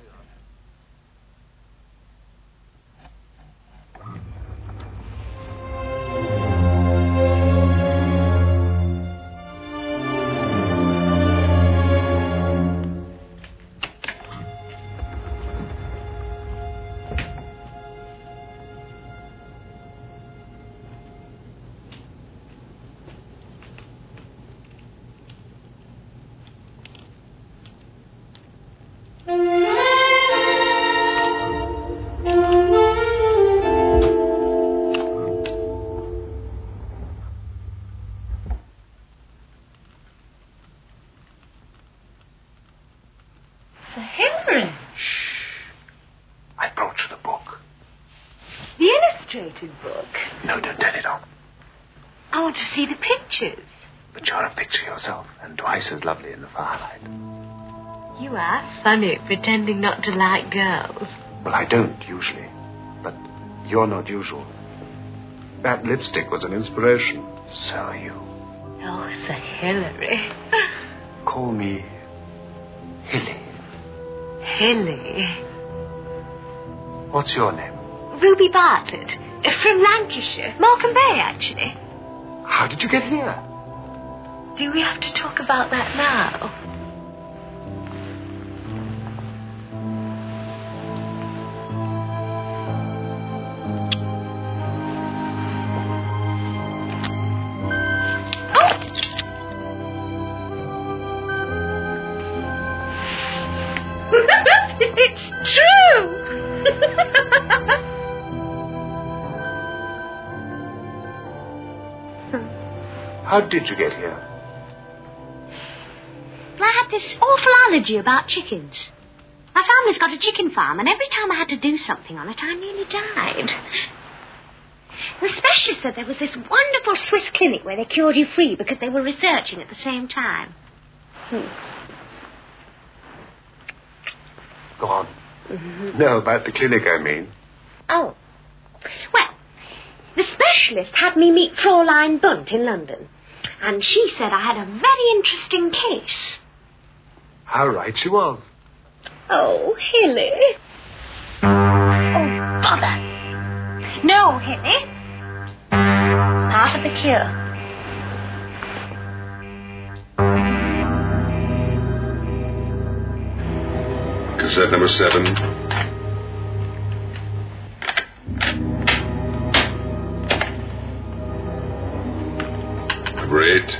Book. No, don't turn it on. I want to see the pictures. But you're a picture yourself, and twice as lovely in the firelight. You are funny, pretending not to like girls. Well, I don't, usually. But you're not usual. That lipstick was an inspiration. So are you. Oh, Sir Hilary. Call me Hilly. Hilly? What's your name? Ruby Bartlett. From Lancashire. Morecambe Bay, actually. How did you get here? Do we have to talk about that now? It's true! How did you get here? I had this awful allergy about chickens. My family's got a chicken farm, and every time I had to do something on it, I nearly died. The specialist said there was this wonderful Swiss clinic where they cured you free because they were researching at the same time. Go on. No, about the clinic, I mean. Oh. Well, the specialist had me meet Fraulein Bunt in London, and she said I had a very interesting case. How right she was. Oh, Hilly. Oh, bother. No, Hilly. It's part of the cure. Cassette number 7. Number 8.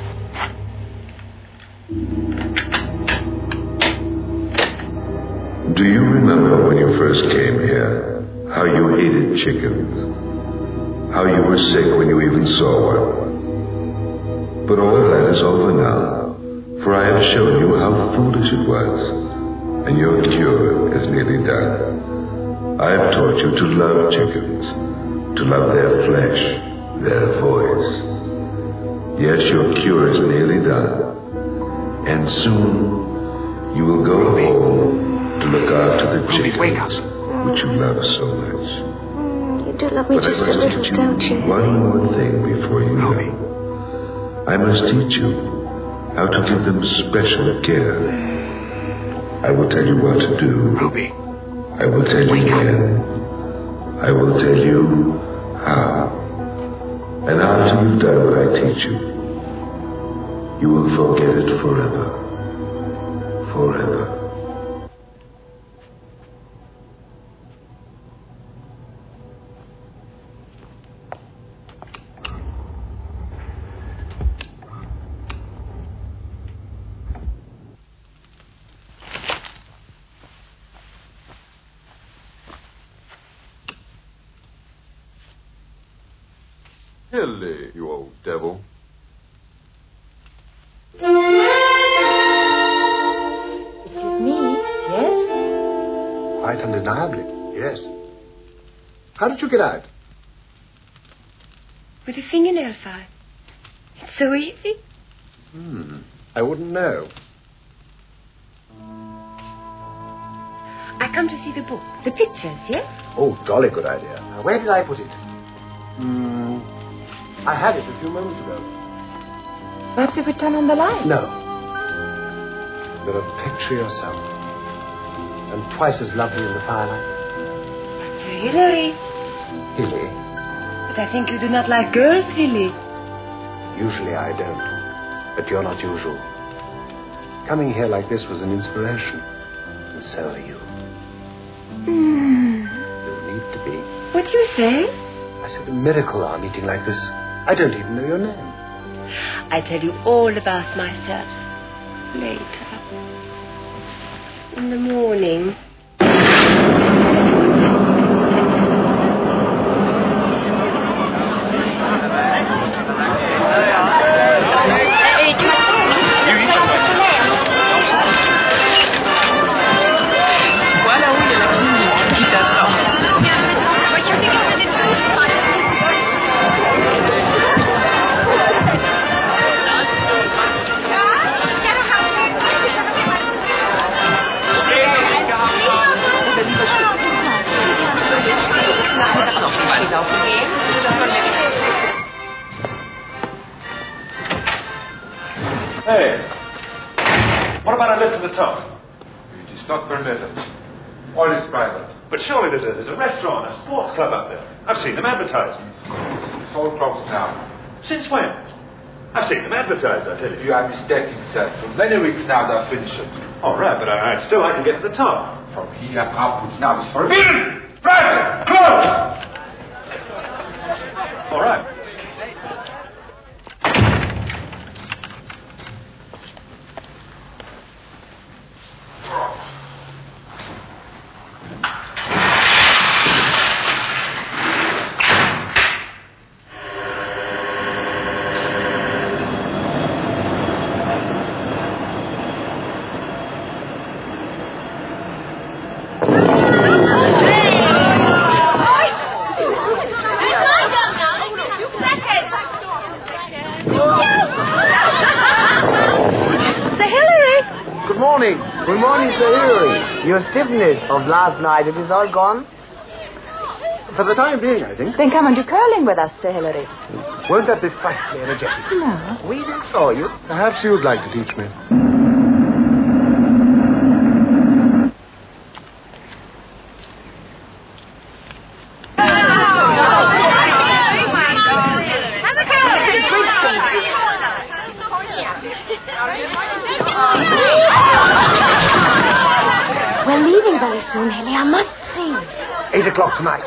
Do you remember when you first came here, how you hated chickens? How you were sick when you even saw one? But all that is over now, for I have shown you how foolish it was, and your cure is nearly done. I have taught you to love chickens, to love their flesh, their voice. Yes, your cure is nearly done, and soon you will go home to look after the chickens, which you love so much. You do love me But just I a must little, teach you don't you? one more thing before you go. I must teach you how to give them special care. I will tell you what to do. Ruby. I will tell you when. I will tell you how. And after you've done what I teach you, you will forget it forever. Forever. Hilly, you old devil. It is me, yes? Quite undeniably, yes. How did you get out? With a fingernail file. It's so easy. I wouldn't know. I come to see the book. The pictures, yes? Oh, jolly good idea. Now, where did I put it? I had it a few moments ago. Perhaps you could turn on the light. No. You're a picture yourself. And twice as lovely in the firelight. But Sir Hilary. Hilly, But I think you do not like girls, Hilly. usually I don't. But you're not usual. Coming here like this was an inspiration. And so are you. You need to be. What do you say? I said a miracle our meeting like this. I don't even know your name. I tell you all about myself. Later. In the morning. Hey, what about a lift to the top? It is not permitted. All is private. But surely there's a restaurant, a sports club up there. I've seen them advertised. It's all closed now. Since when? I've seen them advertised, I tell you. You are mistaken, sir. For many weeks now they're finished. All right, but I'd still like to get to the top. From here upwards now is forbidden! Private! Close! All right. Good morning, Sir Hilary. Your stiffness of last night, it is all gone? For the time being, I think. Then come and do curling with us, Sir Hilary. Won't that be frightfully energetic? No. We will show you. Perhaps you'd like to teach me. We're leaving very soon, Hilly. I must see. 8 o'clock tonight.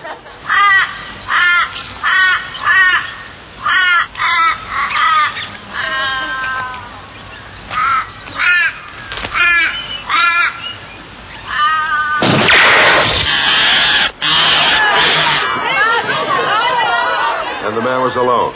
And the man was alone.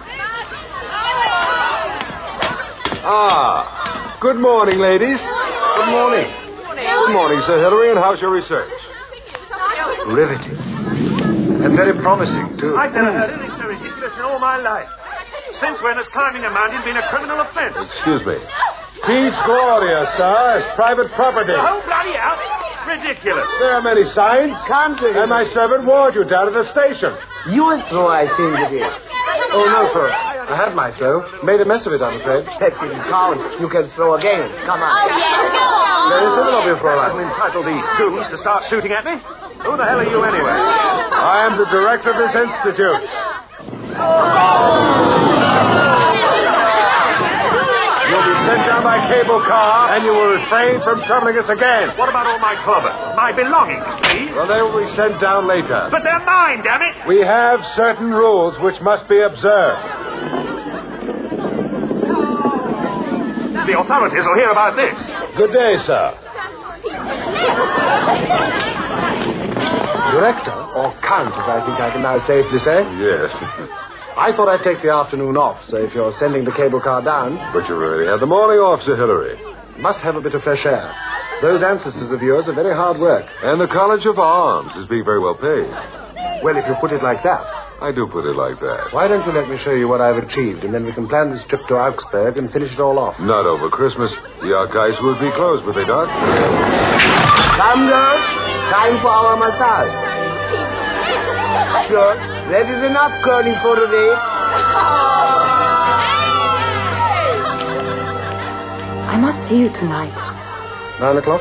Ah, good morning, ladies. Good morning. Good morning, Sir Hilary, and how's your research? Riveting. And very promising, too. I've never heard anything so ridiculous in all my life. Since when has climbing a mountain been a criminal offense? Excuse me. Pete's Gloria, sir, is private property. The whole bloody house? Ridiculous. There are many signs. Come, Sir Hilary. And my servant warned you down at the station. You will throw, I think it is. Oh, no, sir. I had my throw. Made a mess of it, I'm afraid. That didn't count. You can throw again. Come on. There is civil of you for all I'm right. entitled these students to start shooting at me. Who the hell are you anyway? I am the director of this institute. You'll be sent down by cable car, and you will refrain from troubling us again. What about all my clobber? My belongings, please. Well, they will be sent down later. But they're mine, damn it! We have certain rules which must be observed. The authorities will hear about this. Good day, sir. Director, or Count, as I think I can now safely say. Yes. I thought I'd take the afternoon off, so if you're sending the cable car down... But you already had the morning off, Sir Hilary. Must have a bit of fresh air. Those ancestors of yours are very hard work. And the College of Arms is being very well paid. Well, if you put it like that. I do put it like that. Why don't you let me show you what I've achieved, and then we can plan this trip to Augsburg and finish it all off. Not over Christmas. The archives will be closed, will they not? Come, girls. Time for our massage. Sure. That is enough curling for today. I must see you tonight. 9 o'clock?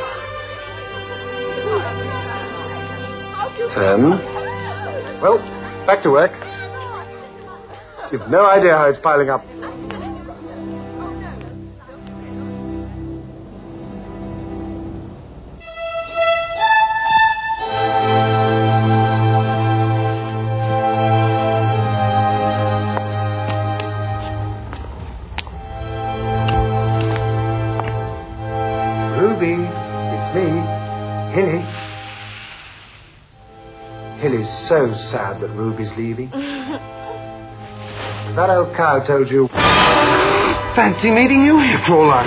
10. Well, back to work. You've no idea how it's piling up. Ruby, it's me, Hilly. Hilly's so sad that Ruby's leaving. That old cow told you. Fancy meeting you, you Fräulein.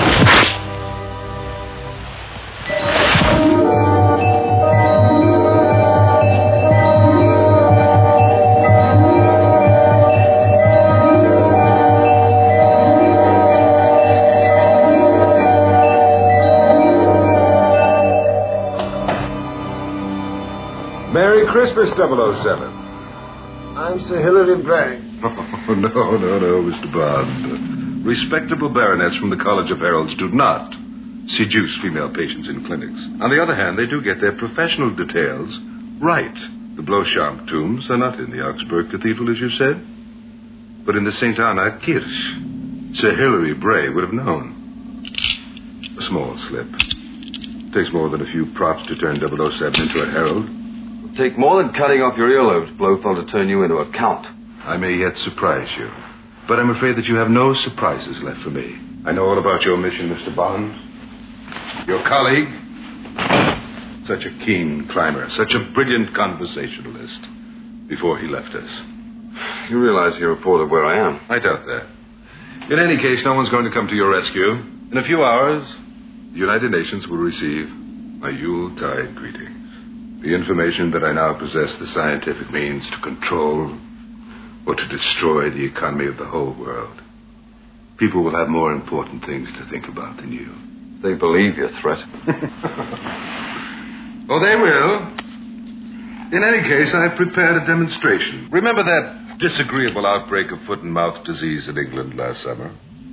Merry Christmas, 007. I'm Sir Hilary Bragg. Oh, no, Mr. Bond. Respectable baronets from the College of Heralds do not seduce female patients in clinics. On the other hand, they do get their professional details right. The Beauchamp tombs are not in the Augsburg Cathedral, as you said, but in the St. Anna Kirche. Sir Hilary Bray would have known. A small slip. Takes more than a few props to turn 007 into a herald. It'll take more than cutting off your earlobes, Blofeld, to turn you into a count. I may yet surprise you, but I'm afraid that you have no surprises left for me. I know all about your mission, Mr. Bond. Your colleague, such a keen climber, such a brilliant conversationalist, before he left us. You realize he reported where I am? I doubt that. In any case, no one's going to come to your rescue. In a few hours, the United Nations will receive my Yuletide greetings. The information that I now possess the scientific means to control or to destroy the economy of the whole world. People will have more important things to think about than you. They believe your threat. Oh, they will. In any case, I've prepared a demonstration. Remember that disagreeable outbreak of foot and mouth disease in England last summer?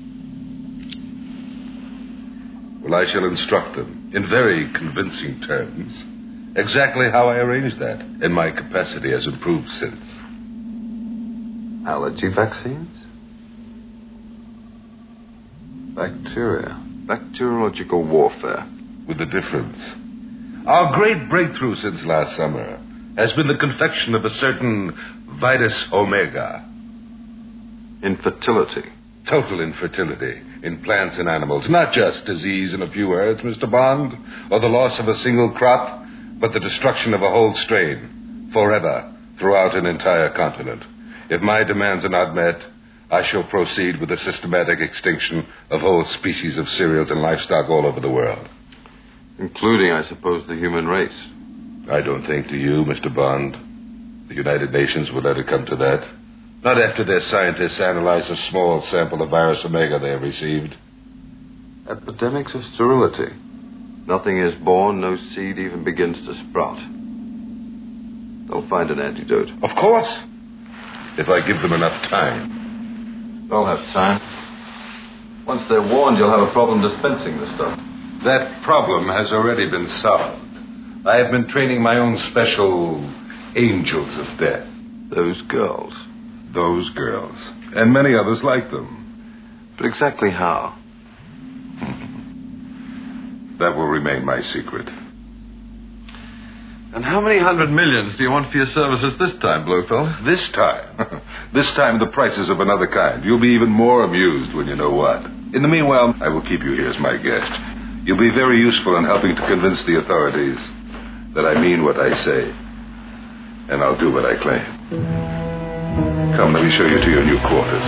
Well, I shall instruct them in very convincing terms exactly how I arranged that, and my capacity has improved since. Allergy vaccines? Bacteria. Bacteriological warfare. With a difference. Our great breakthrough since last summer has been the confection of a certain Vitus Omega. Infertility. Total infertility in plants and animals. Not just disease in a few herds, Mr. Bond, or the loss of a single crop, but the destruction of a whole strain, forever, throughout an entire continent. If my demands are not met, I shall proceed with the systematic extinction of whole species of cereals and livestock all over the world. Including, I suppose, the human race. I don't think, do you, Mr. Bond, the United Nations would let it come to that. Not after their scientists analyze a small sample of virus Omega they have received. Epidemics of sterility. Nothing is born, no seed even begins to sprout. They'll find an antidote. Of course. If I give them enough time. They'll have time. Once they're warned, you'll have a problem dispensing the stuff. That problem has already been solved. I have been training my own special angels of death. Those girls. Those girls. And many others like them. But exactly how? That will remain my secret. And how many $100 million do you want for your services this time, Blofeld? This time? This time the price is of another kind. You'll be even more amused when you know what. In the meanwhile, I will keep you here as my guest. You'll be very useful in helping to convince the authorities that I mean what I say. And I'll do what I claim. Come, let me show you to your new quarters.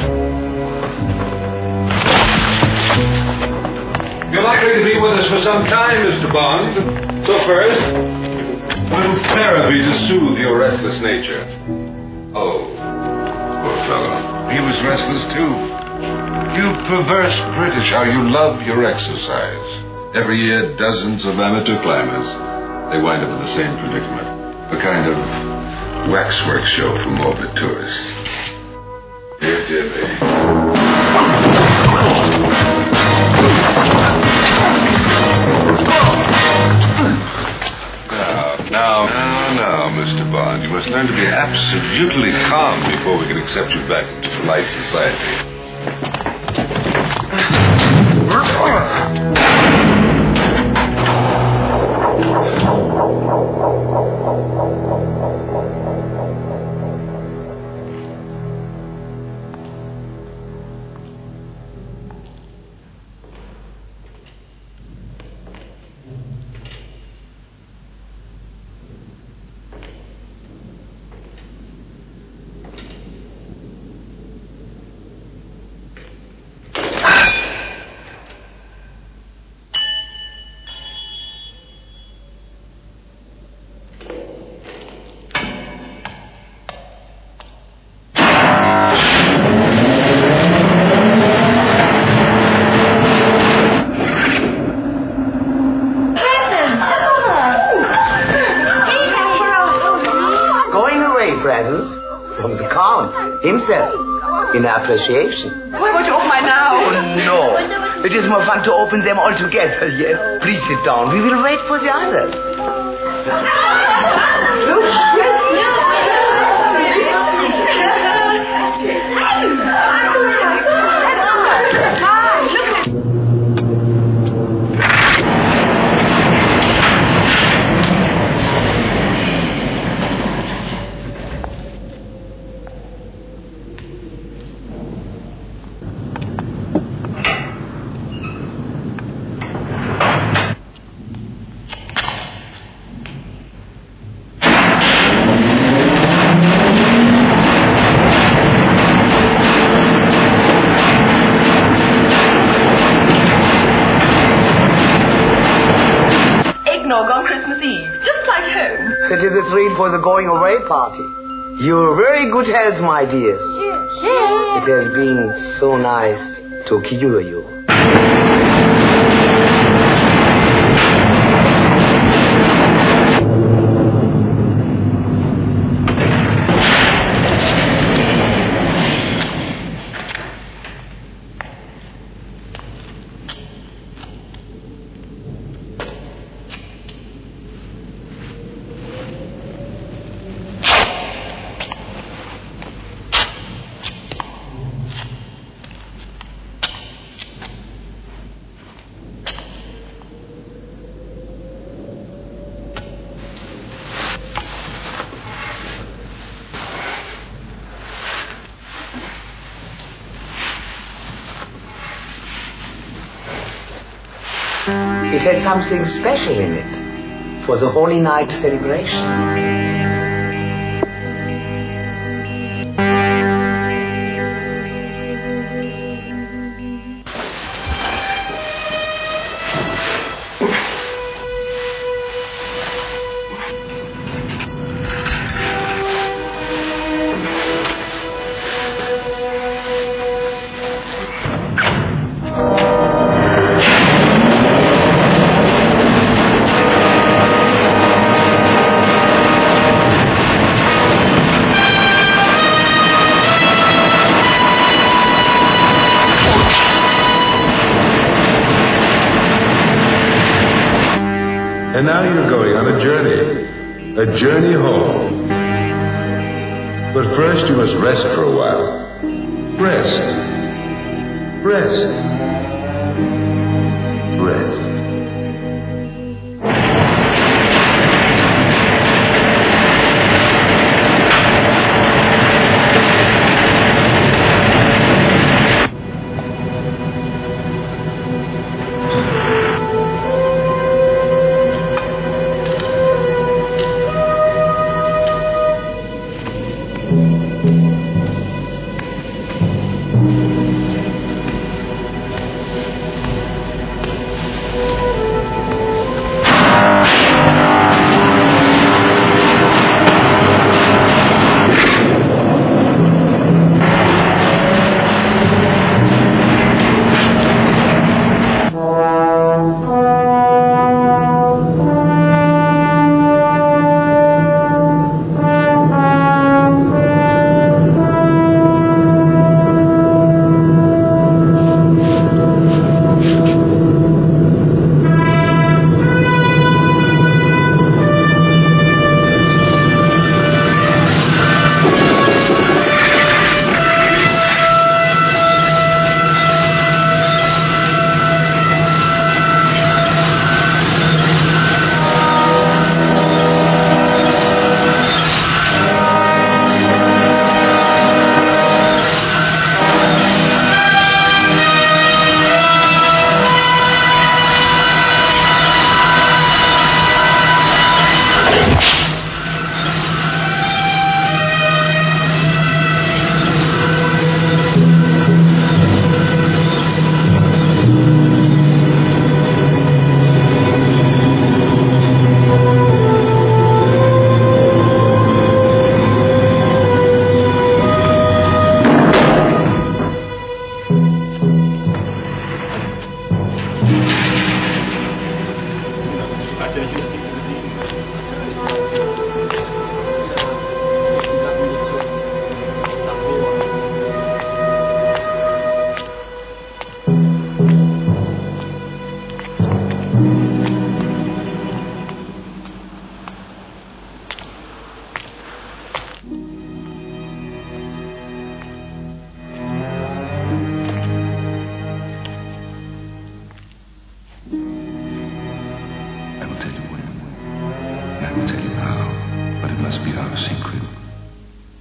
You're likely to be with us for some time, Mr. Bond. So first, a little therapy to soothe your restless nature. Oh, poor fellow. He was restless, too. You perverse British, how you love your exercise. Every year, dozens of amateur climbers. They wind up in the same predicament. A kind of waxwork show for morbid tourists. Here, dear me. Now, Mr. Bond. You must learn to be absolutely calm before we can accept you back into polite society. Himself. in appreciation. Why won't you open mine now? Oh, no. It is more fun to open them all together, yes. Please sit down. We will wait for the others. On Christmas Eve, just like home. It is a treat for the going away party. Your very good health, my dears. It has been so nice to cure you. It has something special in it for the Holy Night celebration. And now you're going on a journey home. But first you must rest for a while. Rest.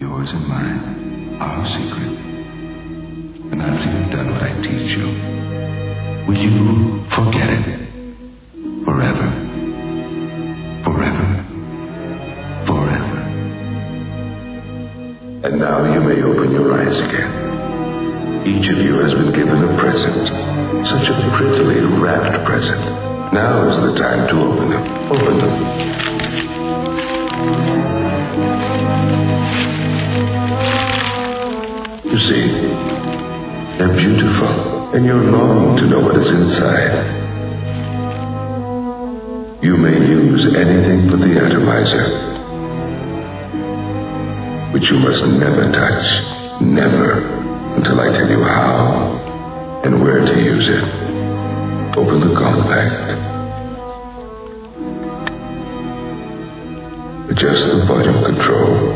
yours and mine, our secret. And after you've done what I teach you, will you forget it? Forever. Forever. Forever. And now you may open your eyes again. Each of you has been given a present. Such a prettily wrapped present. Now is the time to open them. Open them. You see, they're beautiful, and you're longing to know what is inside. You may use anything but the atomizer, which you must never touch. Never. Until I tell you how and where to use it. Open the compact. Adjust the volume control.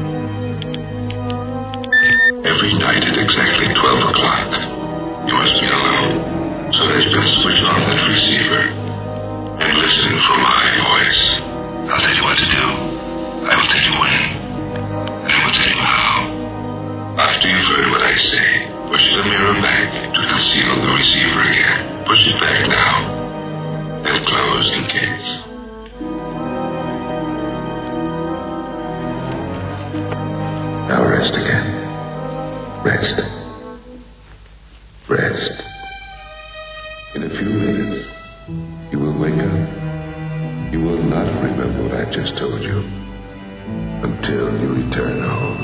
Every night at exactly 12 o'clock, you must be alone. So that you can switch on that receiver and listen for my voice. I'll tell you what to do. I will tell you when. And I will tell you how. After you've heard what I say, push the mirror back to conceal the receiver again. Push it back now. And close in case. Now rest again. Rest. Rest. In a few minutes, you will wake up. You will not remember what I just told you until you return home.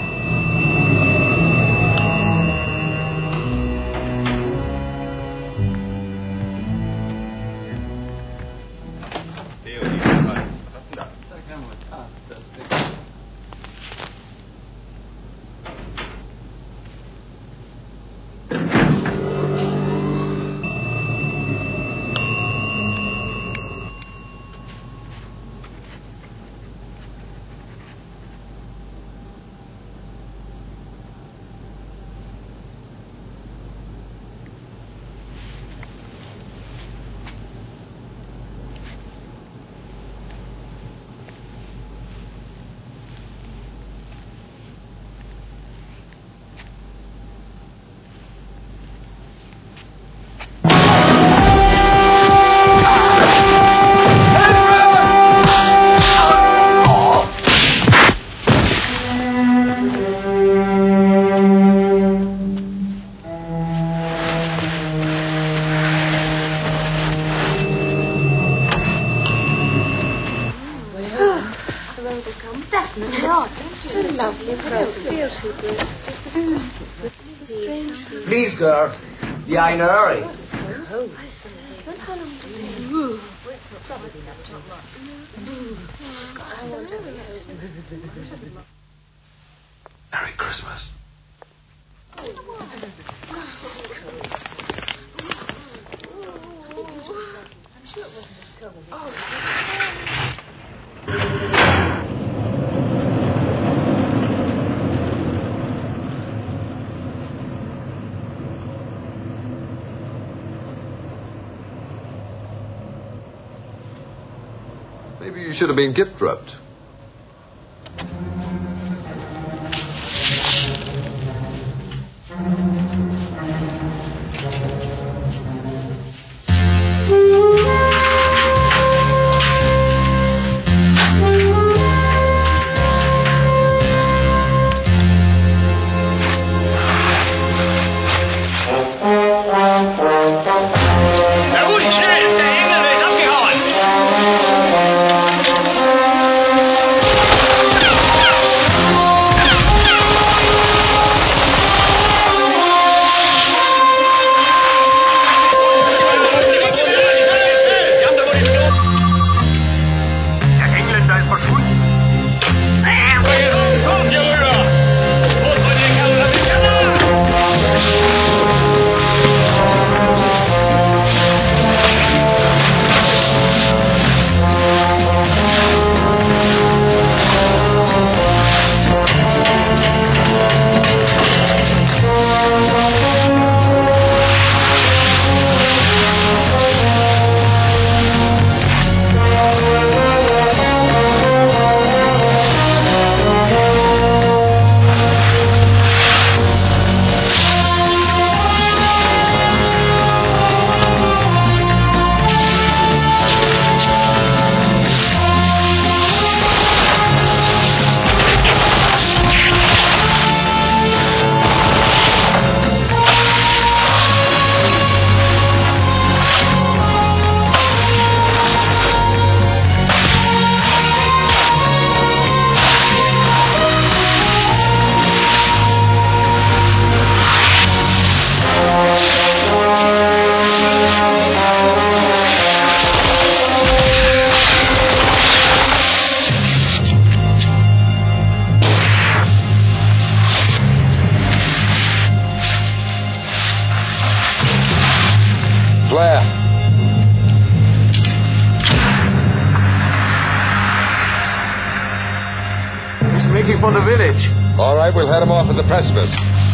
Please, girl. We are in a hurry. Merry Christmas. Maybe you should have been gift wrapped. All right, we'll head him off at the precipice.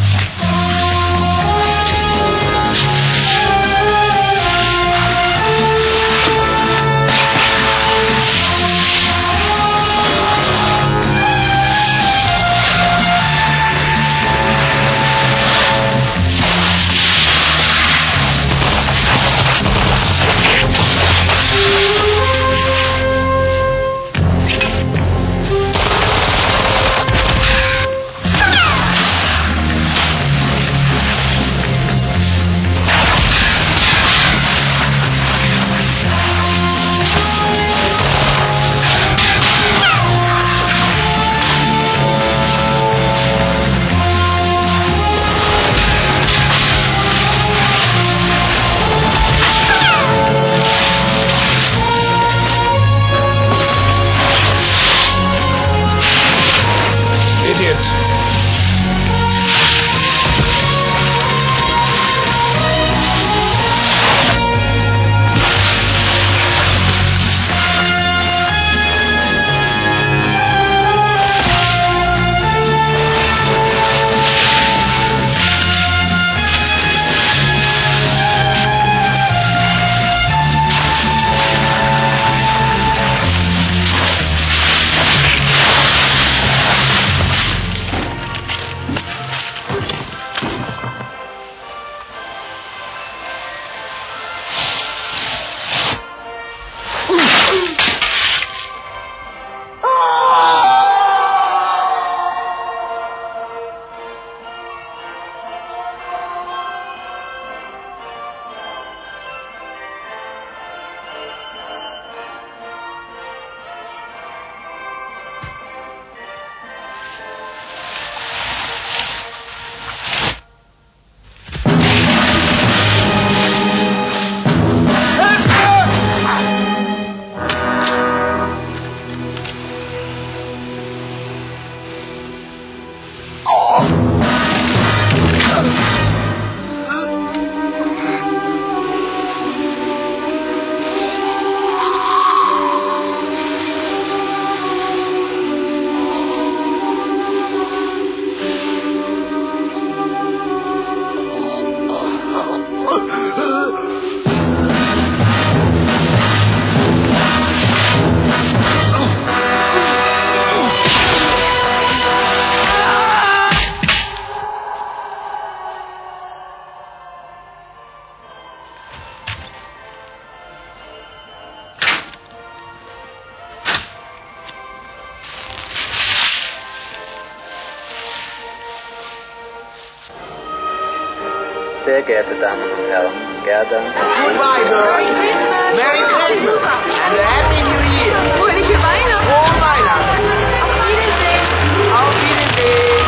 Sehr geehrte Damen und Herren, Gerda. Goodbye, girls. Merry Christmas and a Happy New Year. Fröhliche Weihnachten. Frohe Weihnachten. Auf Wiedersehen. Auf Wiedersehen.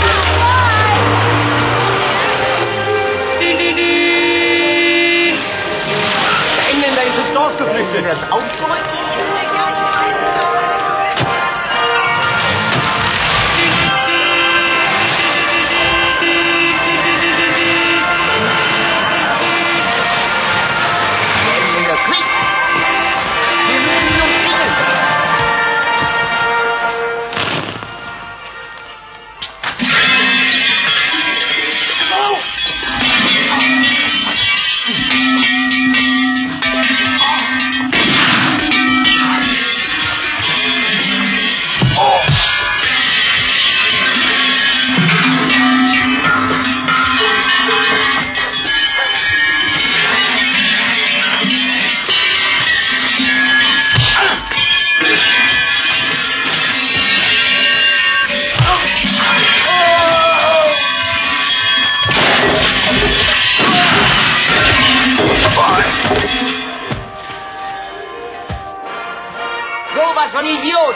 Der Engländer ist ins Dorf geflüchtet. Das Aufsteuern? Sowas von Idioten!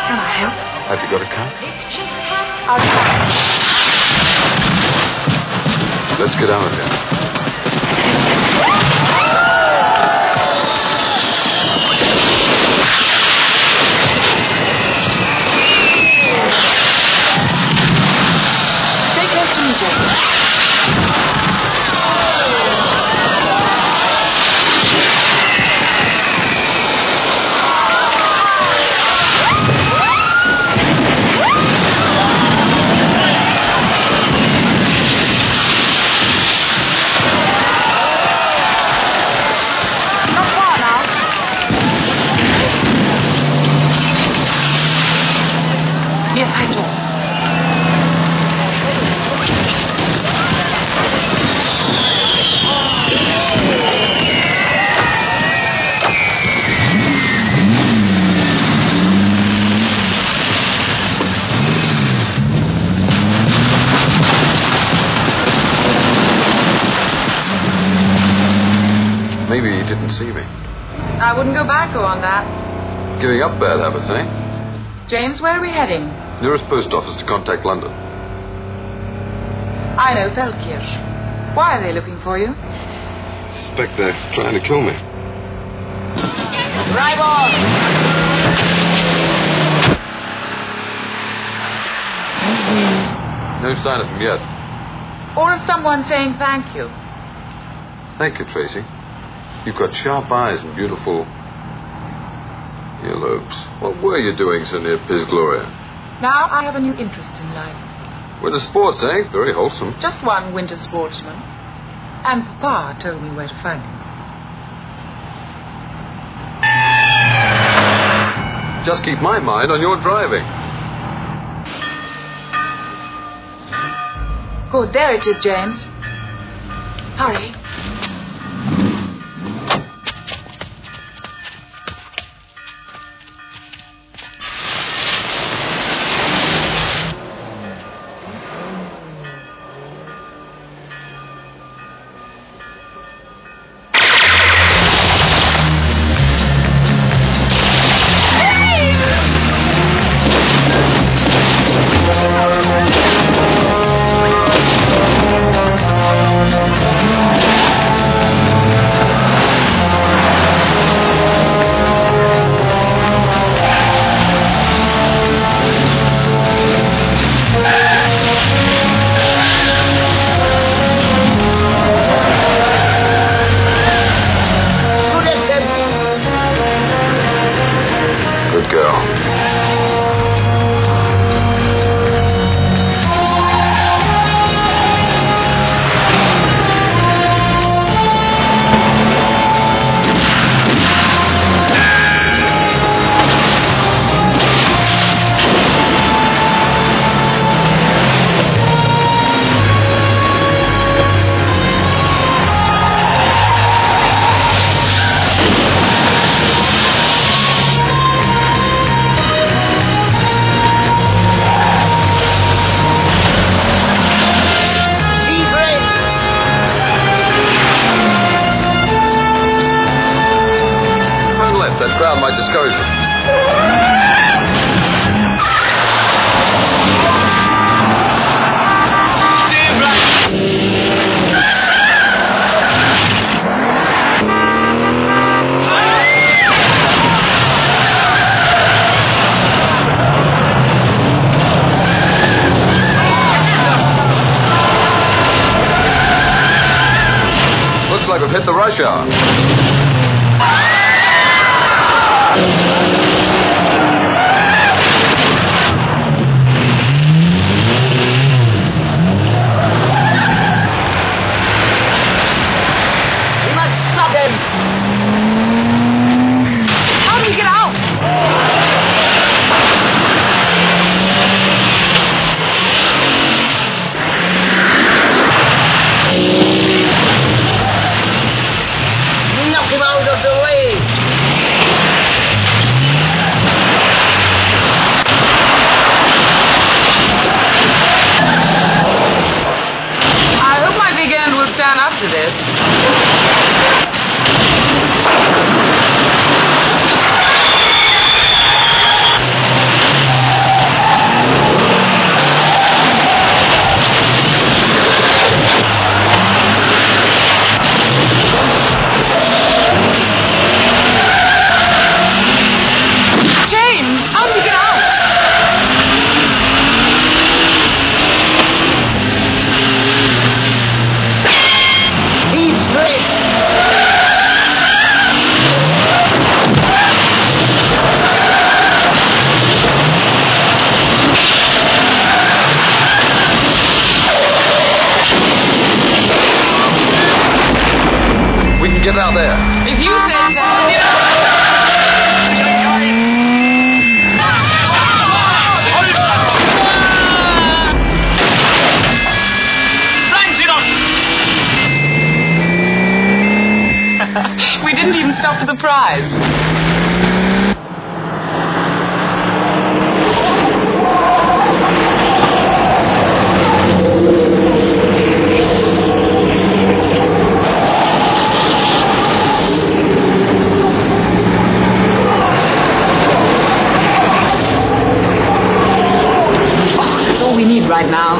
Can I help? Have you got a car? I'll try. Let's get out of here. Stay close to me, James. Yes, I do. Maybe he didn't see me. I wouldn't go back on that. Giving up bad habits, eh? James, where are we heading? Nearest post office to contact London. I know, Feldkirch. Why are they looking for you? Suspect they're trying to kill me. Drive on! No sign of him yet. Or of someone saying thank you. Thank you, Tracy. You've got sharp eyes and beautiful earlobes. What were you doing so near Piz Gloria? Now I have a new interest in life. Winter sports, eh? Very wholesome. Just one winter sportsman. And Papa told me where to find him. Just keep my mind on your driving. Good, there it is, James. Hurry. Looks like we've hit the rush hour. We must stop him. How do we get out? You plenty in stock for the prize. Oh, that's all we need right now.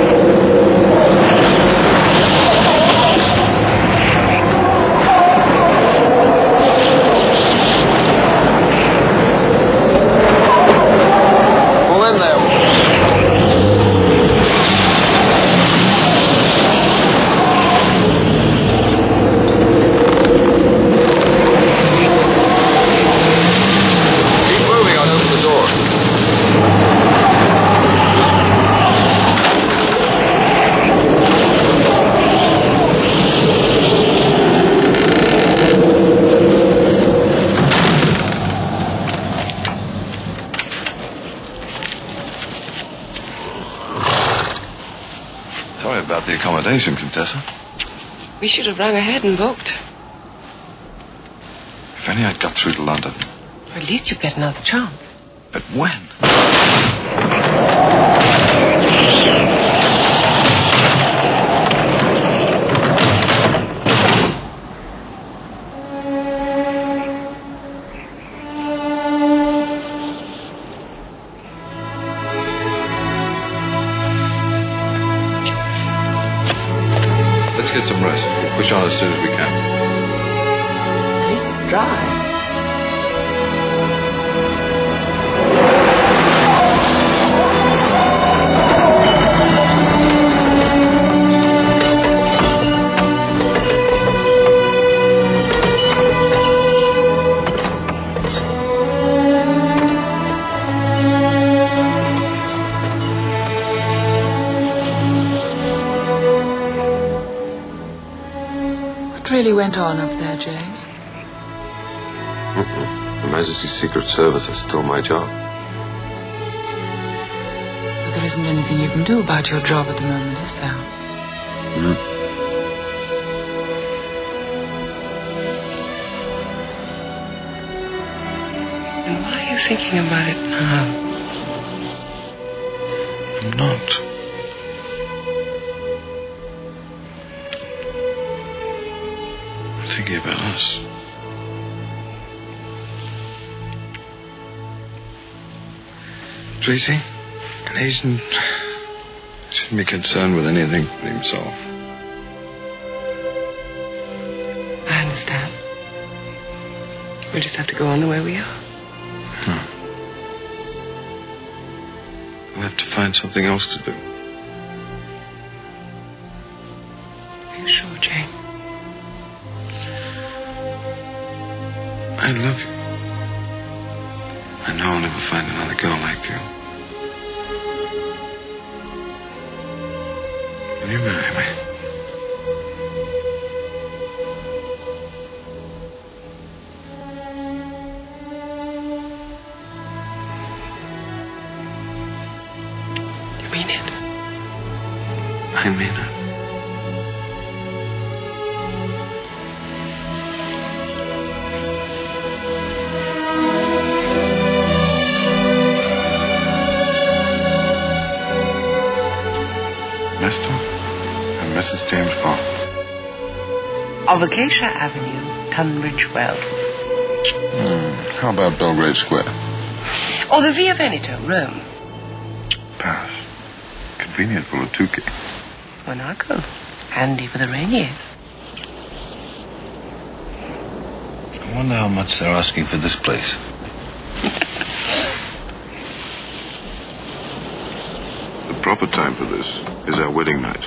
The accommodation, Contessa. We should have rung ahead and booked. If only I'd got through to London. Or at least you'd get another chance. But when? Let's get some rest. We'll push on as soon as we can. At least it's dry. Really went on up there, James? Her Majesty's Secret Service is still my job. But there isn't anything you can do about your job at the moment, is there? And why are you thinking about it now? I'm not. Thinking about us. Tracy, an agent shouldn't be concerned with anything but himself. I understand. We just have to go on the way we are. We'll have to find something else to do. Are you sure, Jane? I love you. I know I'll never find another girl like you. Will you marry me? You mean it? I mean it. Mr. and Mrs. James Bond. Of Acacia Avenue, Tunbridge Wells. How about Belgrade Square? Or the Via Veneto, Rome. Paris. Convenient for a Tuki. Monaco. Handy for the Rainiers. I wonder how much they're asking for this place. The proper time for this is our wedding night.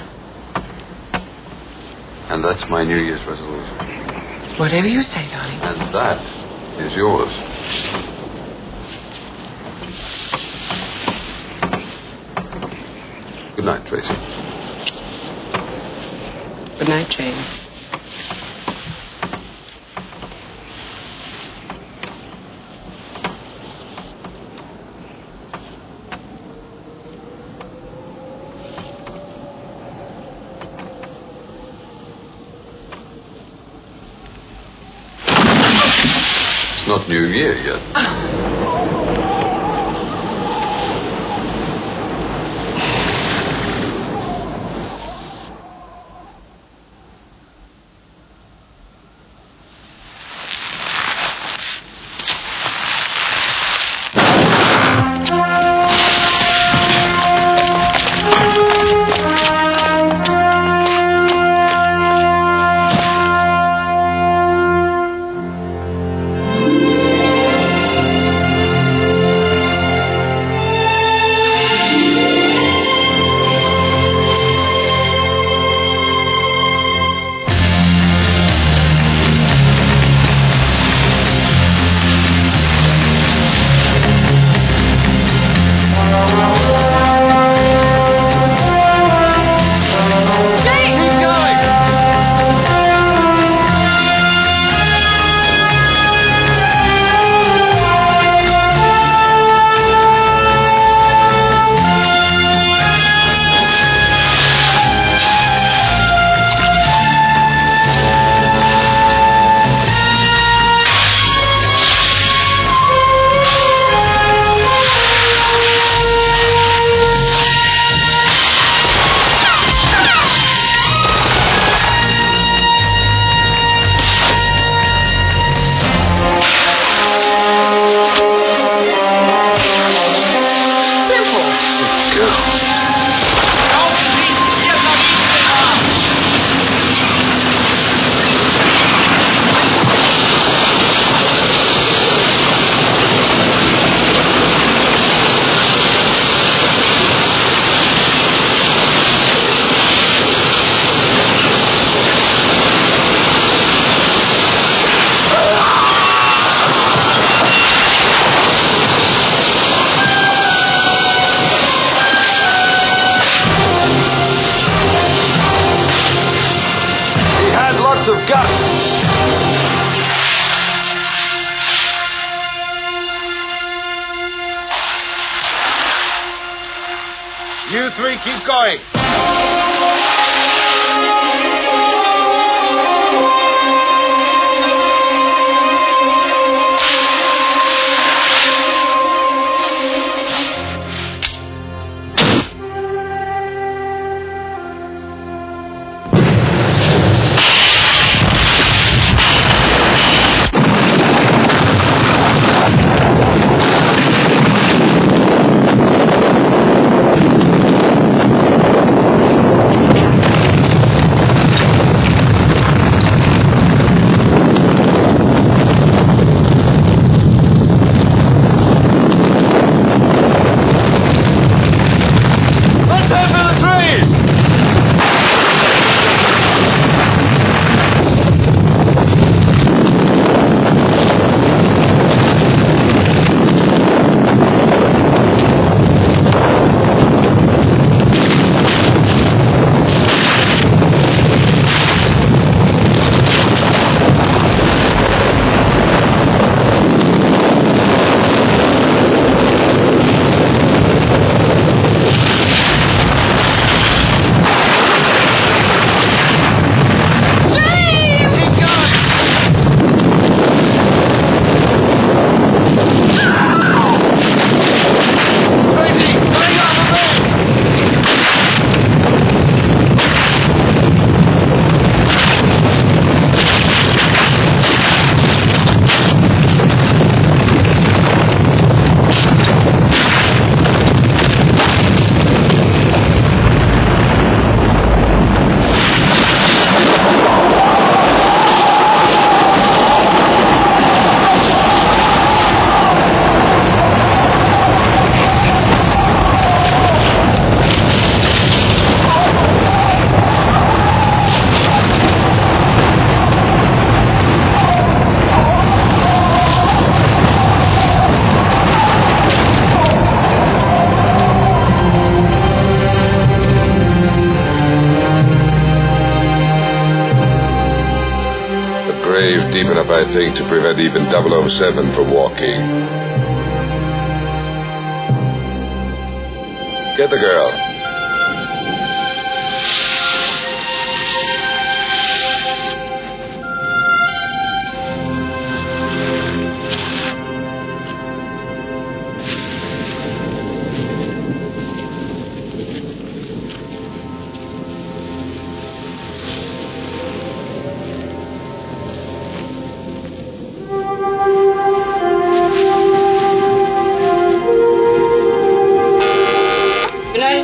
And that's my New Year's resolution. Whatever you say, darling. And that is yours. Good night, Tracy. Good night, James. not New Year yet. You three keep going. Deep enough, I think, to prevent even 007 from walking. Get the girl.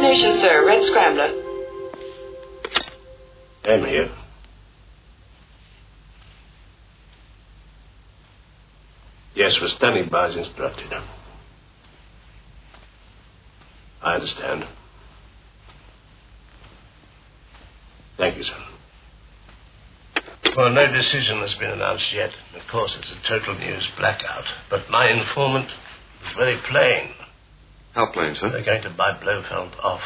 Information, sir. Red Scrambler. I'm here. Yes, we're standing by as instructed. I understand. Thank you, sir. Well, no decision has been announced yet. Of course, it's a total news blackout. But my informant is very plain. How plain, sir? They're going to buy Blofeld off.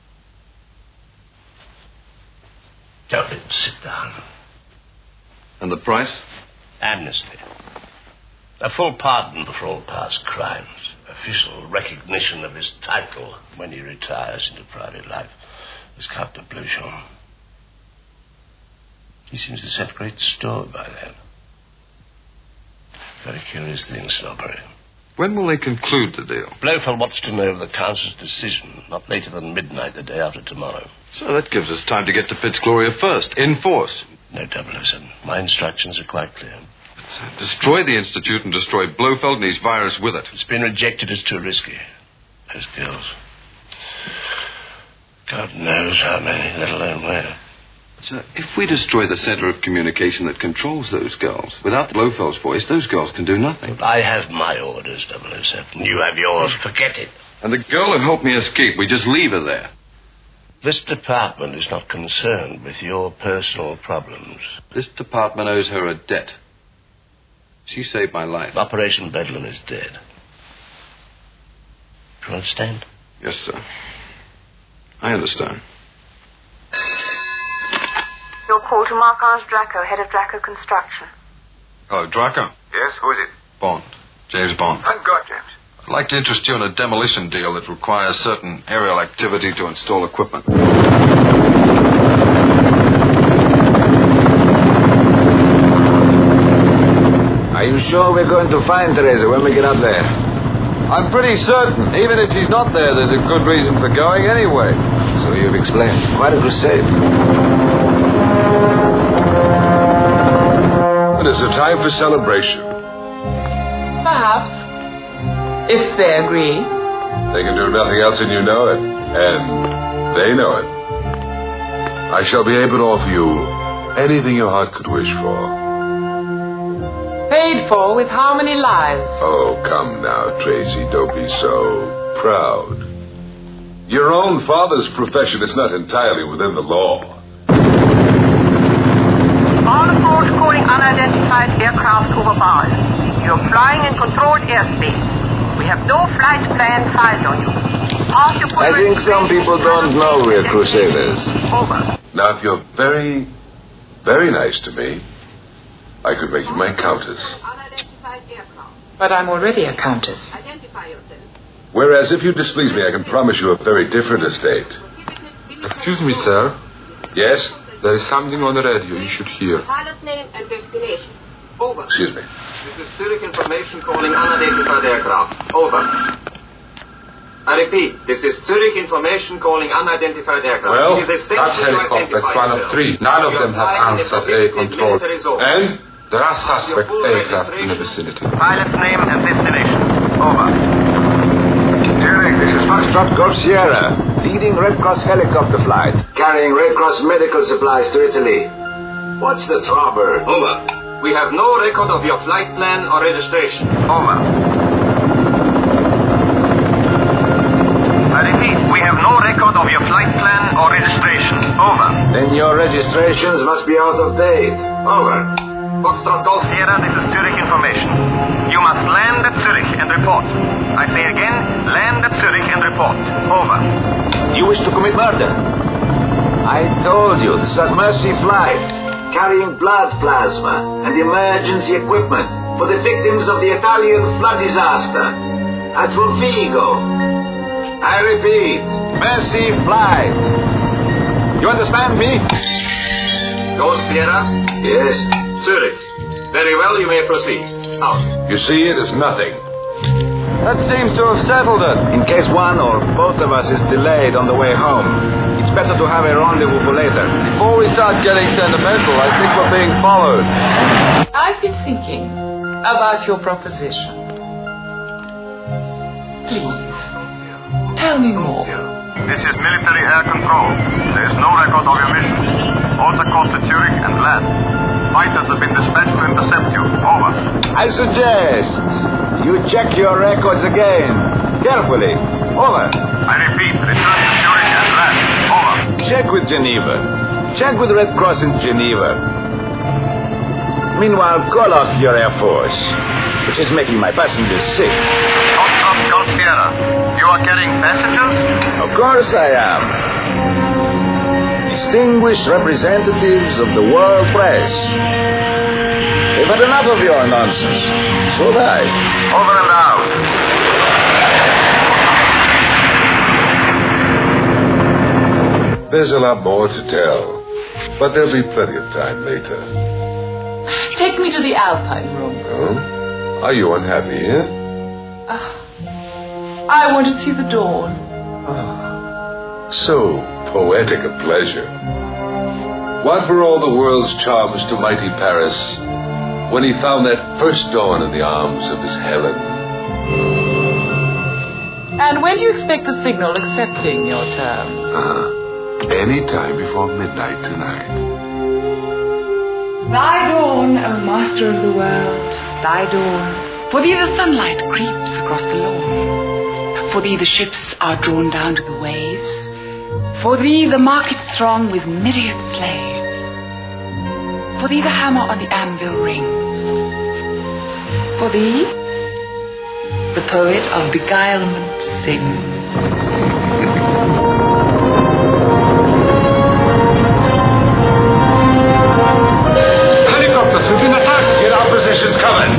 Don't sit down. And the price? Amnesty. A full pardon for all past crimes. Official recognition of his title when he retires into private life as Count de Bluchon. He seems to set great store by that. Very curious thing, Snobbery. When will they conclude the deal? Blofeld wants to know of the Council's decision not later than midnight the day after tomorrow. So that gives us time to get to Fitzgloria first, in force. No, 007. My instructions are quite clear. Destroy the Institute and destroy Blofeld and his virus with it. It's been rejected as too risky. Those girls. God knows how many, let alone where. Sir, if we destroy the center of communication that controls those girls, without Blofeld's voice, those girls can do nothing. But I have my orders, 007. You have yours. Forget it. And the girl who helped me escape, we just leave her there. This department is not concerned with your personal problems. This department owes her a debt. She saved my life. Operation Bedlam is dead. Do you understand? Yes, sir. I understand. Your call to Marc-Ange Draco, head of Draco Construction. Oh, Draco? Yes, who is it? Bond. James Bond. Thank God, James. I'd like to interest you in a demolition deal that requires certain aerial activity to install equipment. Are you sure we're going to find Teresa when we get up there? I'm pretty certain. Even if she's not there, there's a good reason for going anyway. So you've explained. Quite a crusade. And it's a time for celebration. Perhaps. If they agree. They can do nothing else and you know it. And they know it. I shall be able to offer you anything your heart could wish for. Paid for with how many lives? Oh, come now, Tracy. Don't be so proud. Your own father's profession is not entirely within the law. All approach calling unidentified aircraft over Bowles. You're flying in controlled airspace. We have no flight plan filed on you. I think some people don't know we're crusaders. Over. Now, if you're very, very nice to me, I could make you my countess. But I'm already a countess. Whereas if you displease me, I can promise you a very different estate. Excuse me, sir. Yes? There is something on the radio you should hear. Pilot name and destination. Over. Excuse me. This is Zurich information calling unidentified aircraft. Over. I repeat, this is Zurich information calling unidentified aircraft. Well, it is that helicopter is one of three. None of them have answered air control. And? There are suspect aircraft in the vicinity. Pilot's name and destination. Over. Zurich, this is Foxtrot Golf Sierra, leading Red Cross helicopter flight, carrying Red Cross medical supplies to Italy. What's the trouble? Over. We have no record of your flight plan or registration. Over. I repeat, we have no record of your flight plan or registration. Over. Then your registrations must be out of date. Over. Foxtrot Golf Sierra, this is Zurich information. You must land at Zurich and report. I say again, land at Zurich and report. Over. Do you wish to commit murder? I told you, the submersive flight, carrying blood plasma and emergency equipment for the victims of the Italian flood disaster at Rovigo. I repeat, mercy flight. You understand me? Golf Sierra? Yes. Zurich. Very well, you may proceed. Out. You see, it is nothing. That seems to have settled it. In case one or both of us is delayed on the way home, it's better to have a rendezvous for later. Before we start getting sentimental, I think we're being followed. I've been thinking about your proposition. Please, tell me more. This is military air control. There is no record of your mission. Hold the course to Zurich and land. Fighters have been dispatched to intercept you. Over. I suggest you check your records again. Carefully. Over. I repeat, return to Zurich and land. Over. Check with Geneva. Check with Red Cross in Geneva. Meanwhile, call off your Air Force, which is making my passengers sick. Foxtrot Golf Sierra. You are carrying passengers? Of course I am. Distinguished representatives of the world press. They've had enough of your nonsense. So have I. Over and out. There's a lot more to tell, but there'll be plenty of time later. Take me to the Alpine room. Oh? Are you unhappy here? I want to see the dawn. So poetic a pleasure. What were all the world's charms to mighty Paris when he found that first dawn in the arms of his Helen? And when do you expect the signal accepting your terms? Any time before midnight tonight. Thy dawn, O master of the world, thy dawn. For thee the sunlight creeps across the lawn. For thee the ships are drawn down to the waves. For thee the markets throng with myriad slaves. For thee the hammer on the anvil rings. For thee the poet of beguilement sings. Helicopters, we've been attacked. Get our positions covered.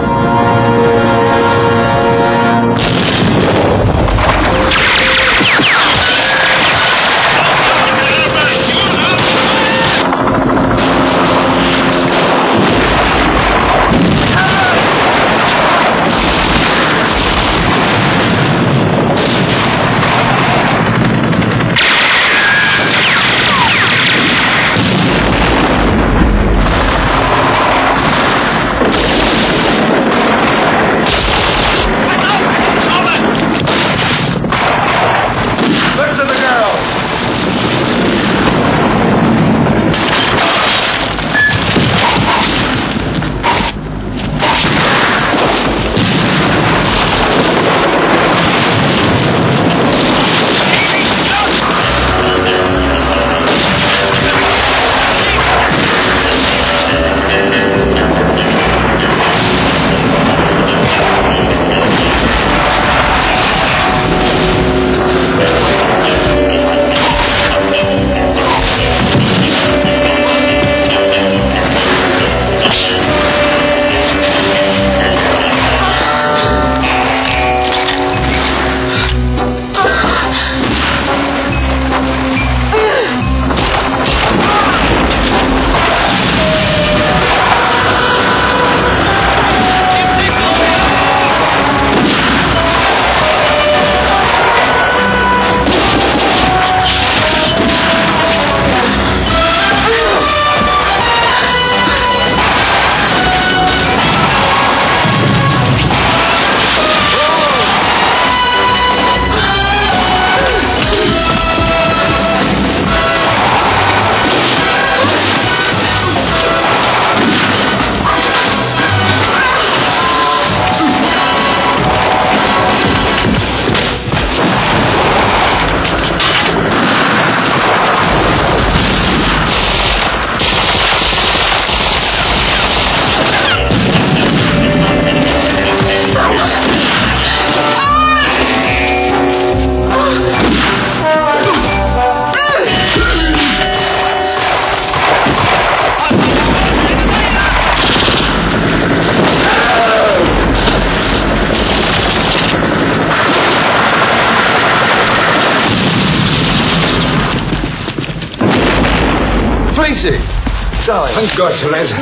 Tracy! Darling. Thank God, Teresa.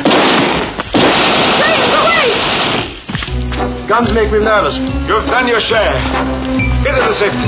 Wait! Guns make me nervous. You've done your share. Get her to safety.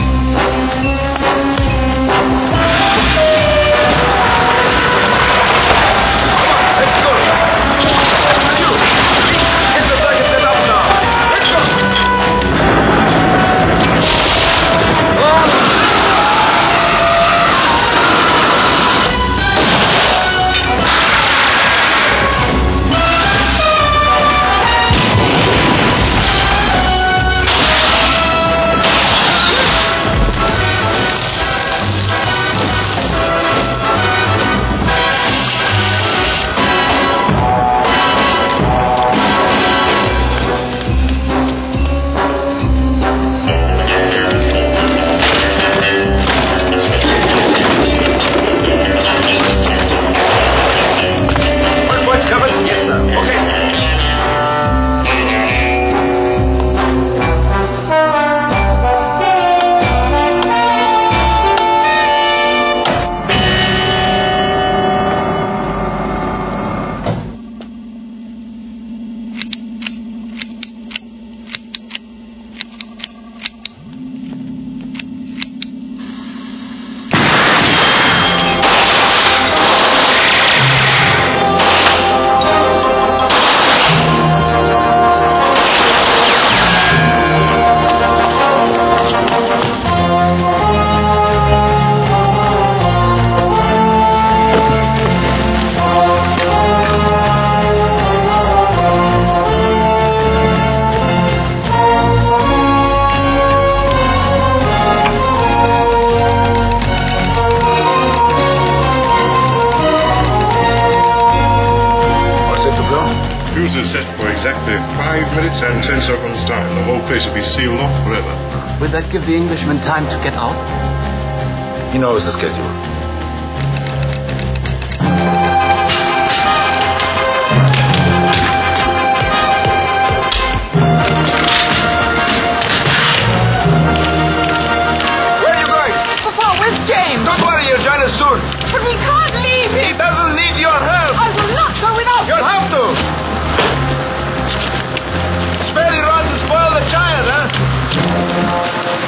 10 seconds time. The whole place will be sealed off forever. Will that give the Englishman time to get out? He knows the schedule. Where are you going? Papa, where's James? Don't worry, you'll join us soon. But we can't leave him. He doesn't need your help. I will not go without You'll have to. Spare he runs to spoil the child, huh?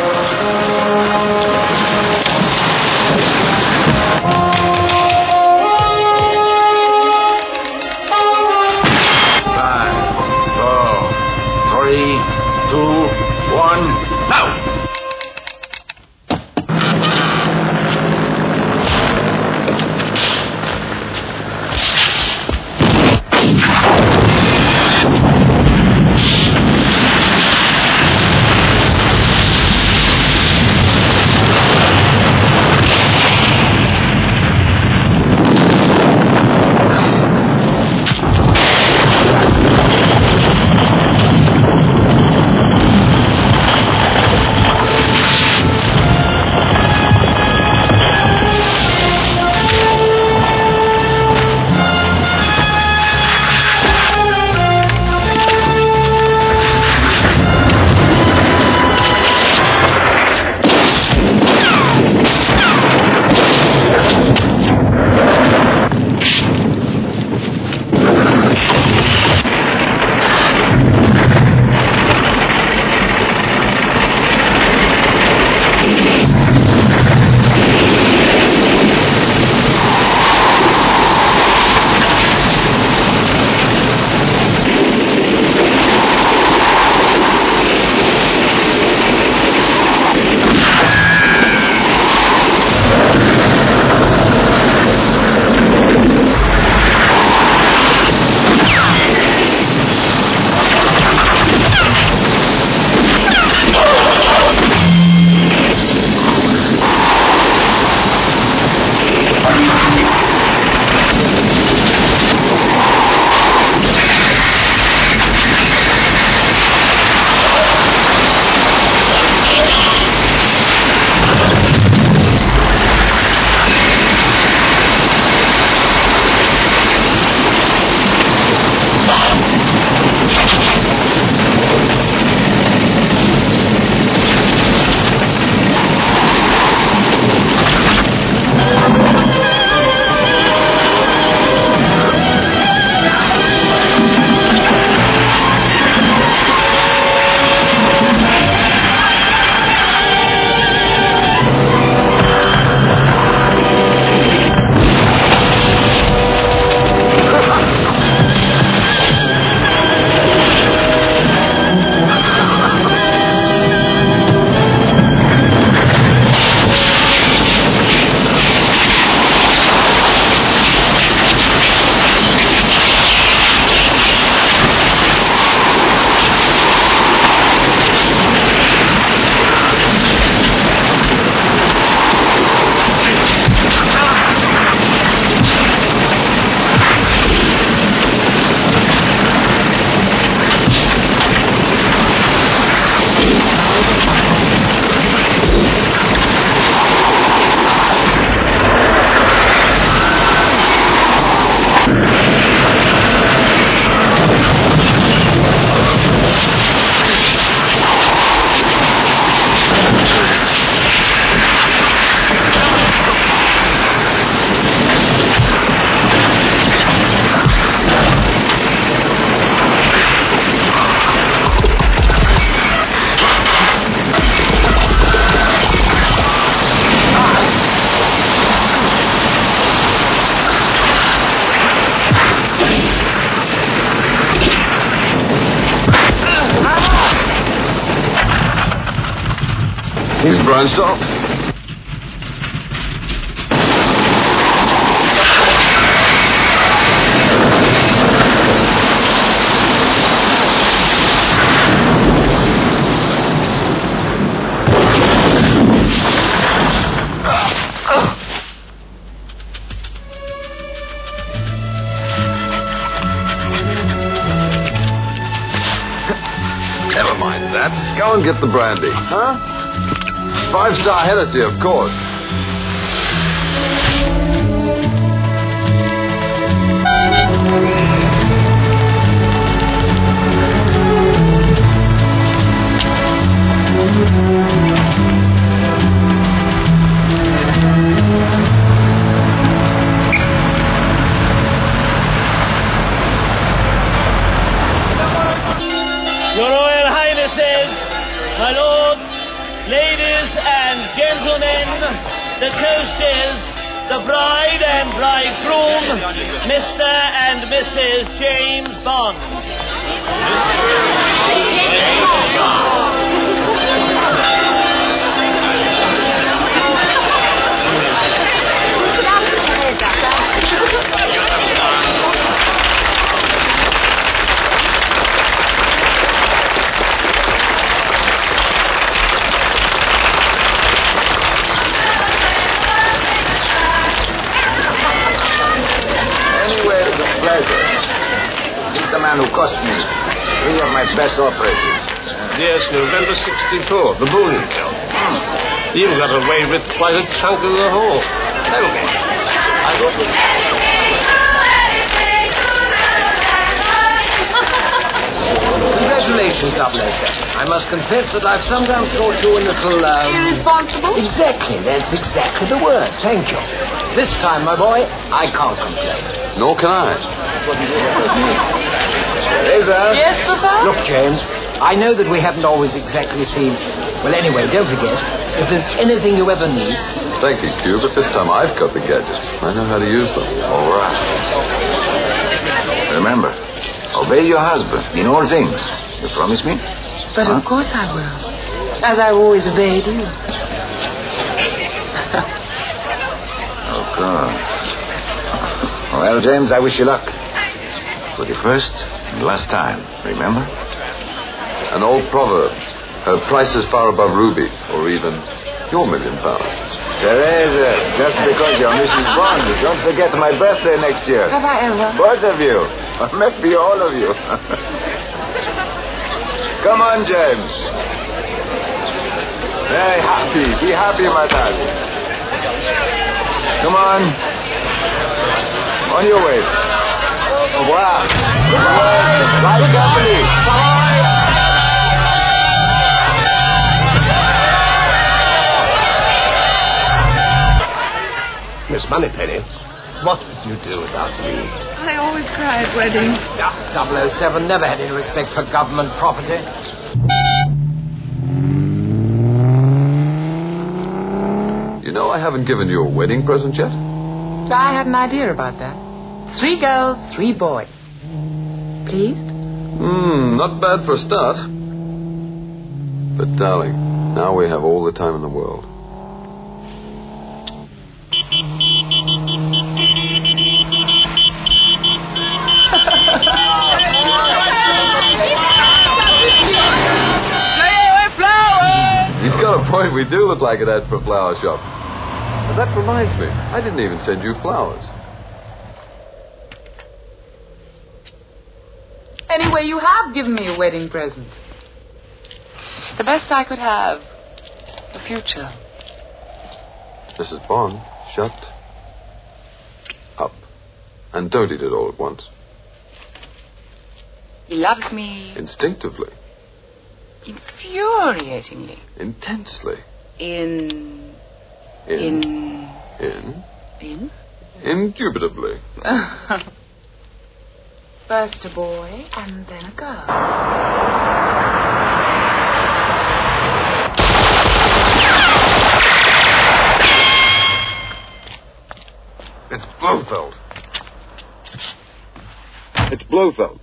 He's branched off. on, get the brandy. Huh? 5-star Hennessy, of course. Your Royal Highnesses, my lords, ladies and gentlemen, the toast is the bride and bridegroom, Mr. and Mrs. James Bond. Anyway, it's a pleasure. Meet the man who cost me 3 of my best operators. Yes, November 64, the Booneys Hill. You got away with quite a chunk of the haul. Tell me. I hope Congratulations, 007. I must confess that I've sometimes thought you a little, Irresponsible? Exactly, that's exactly the word. Thank you. This time, my boy, I can't complain. Nor can I. Teresa? Yes, Papa? Look, James, I know that we haven't always exactly seen... Well, anyway, don't forget, if there's anything you ever need... Thank you, Q, but this time I've got the gadgets. I know how to use them. All right. Remember, obey your husband in all things. You promise me? But of course I will. As I've always obeyed you. Of course. Well, James, I wish you luck. For the first and last time, remember? An old proverb. Her price is far above rubies, or even your £1 million. Teresa, just because you're Mrs. Bond, don't forget my birthday next year. Have I ever? Both of you. Or maybe all of you. Come on, James. Very happy. Be happy, my darling. Come on. On your way. Au revoir. Right company. Miss Moneypenny, what would you do without me? I always cry at weddings. 007 never had any respect for government property. You know, I haven't given you a wedding present yet. I had an idea about that. 3 girls, 3 boys. Pleased? Not bad for a start. But, darling, now we have all the time in the world. He's got a point. We do look like an ad for a flower shop. But that reminds me, I didn't even send you flowers. Anyway, you have given me a wedding present. The best I could have. The future. Mrs. Bond, shut up. And don't eat it all at once. He loves me. Instinctively. Infuriatingly. Intensely. Indubitably. First a boy and then a girl. It's Blofeld. It's Blofeld.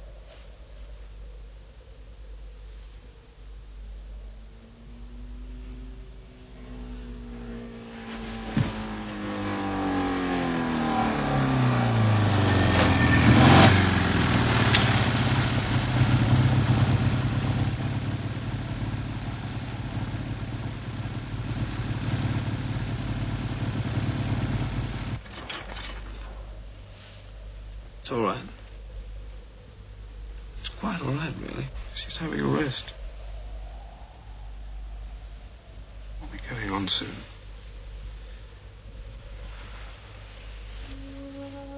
It's all right. It's quite all right, really. She's having a rest. on soon.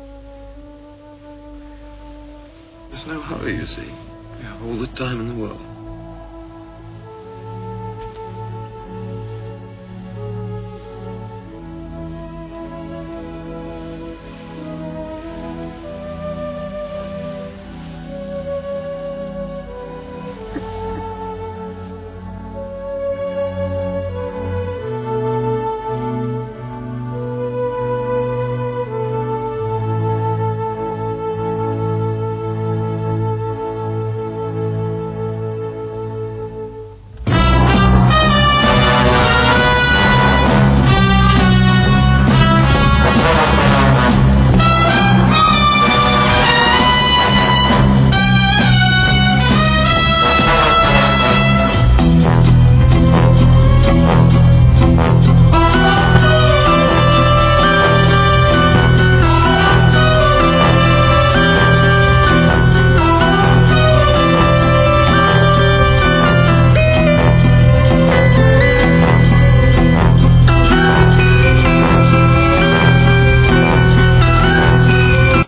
There's no hurry, you see. We have all the time in the world.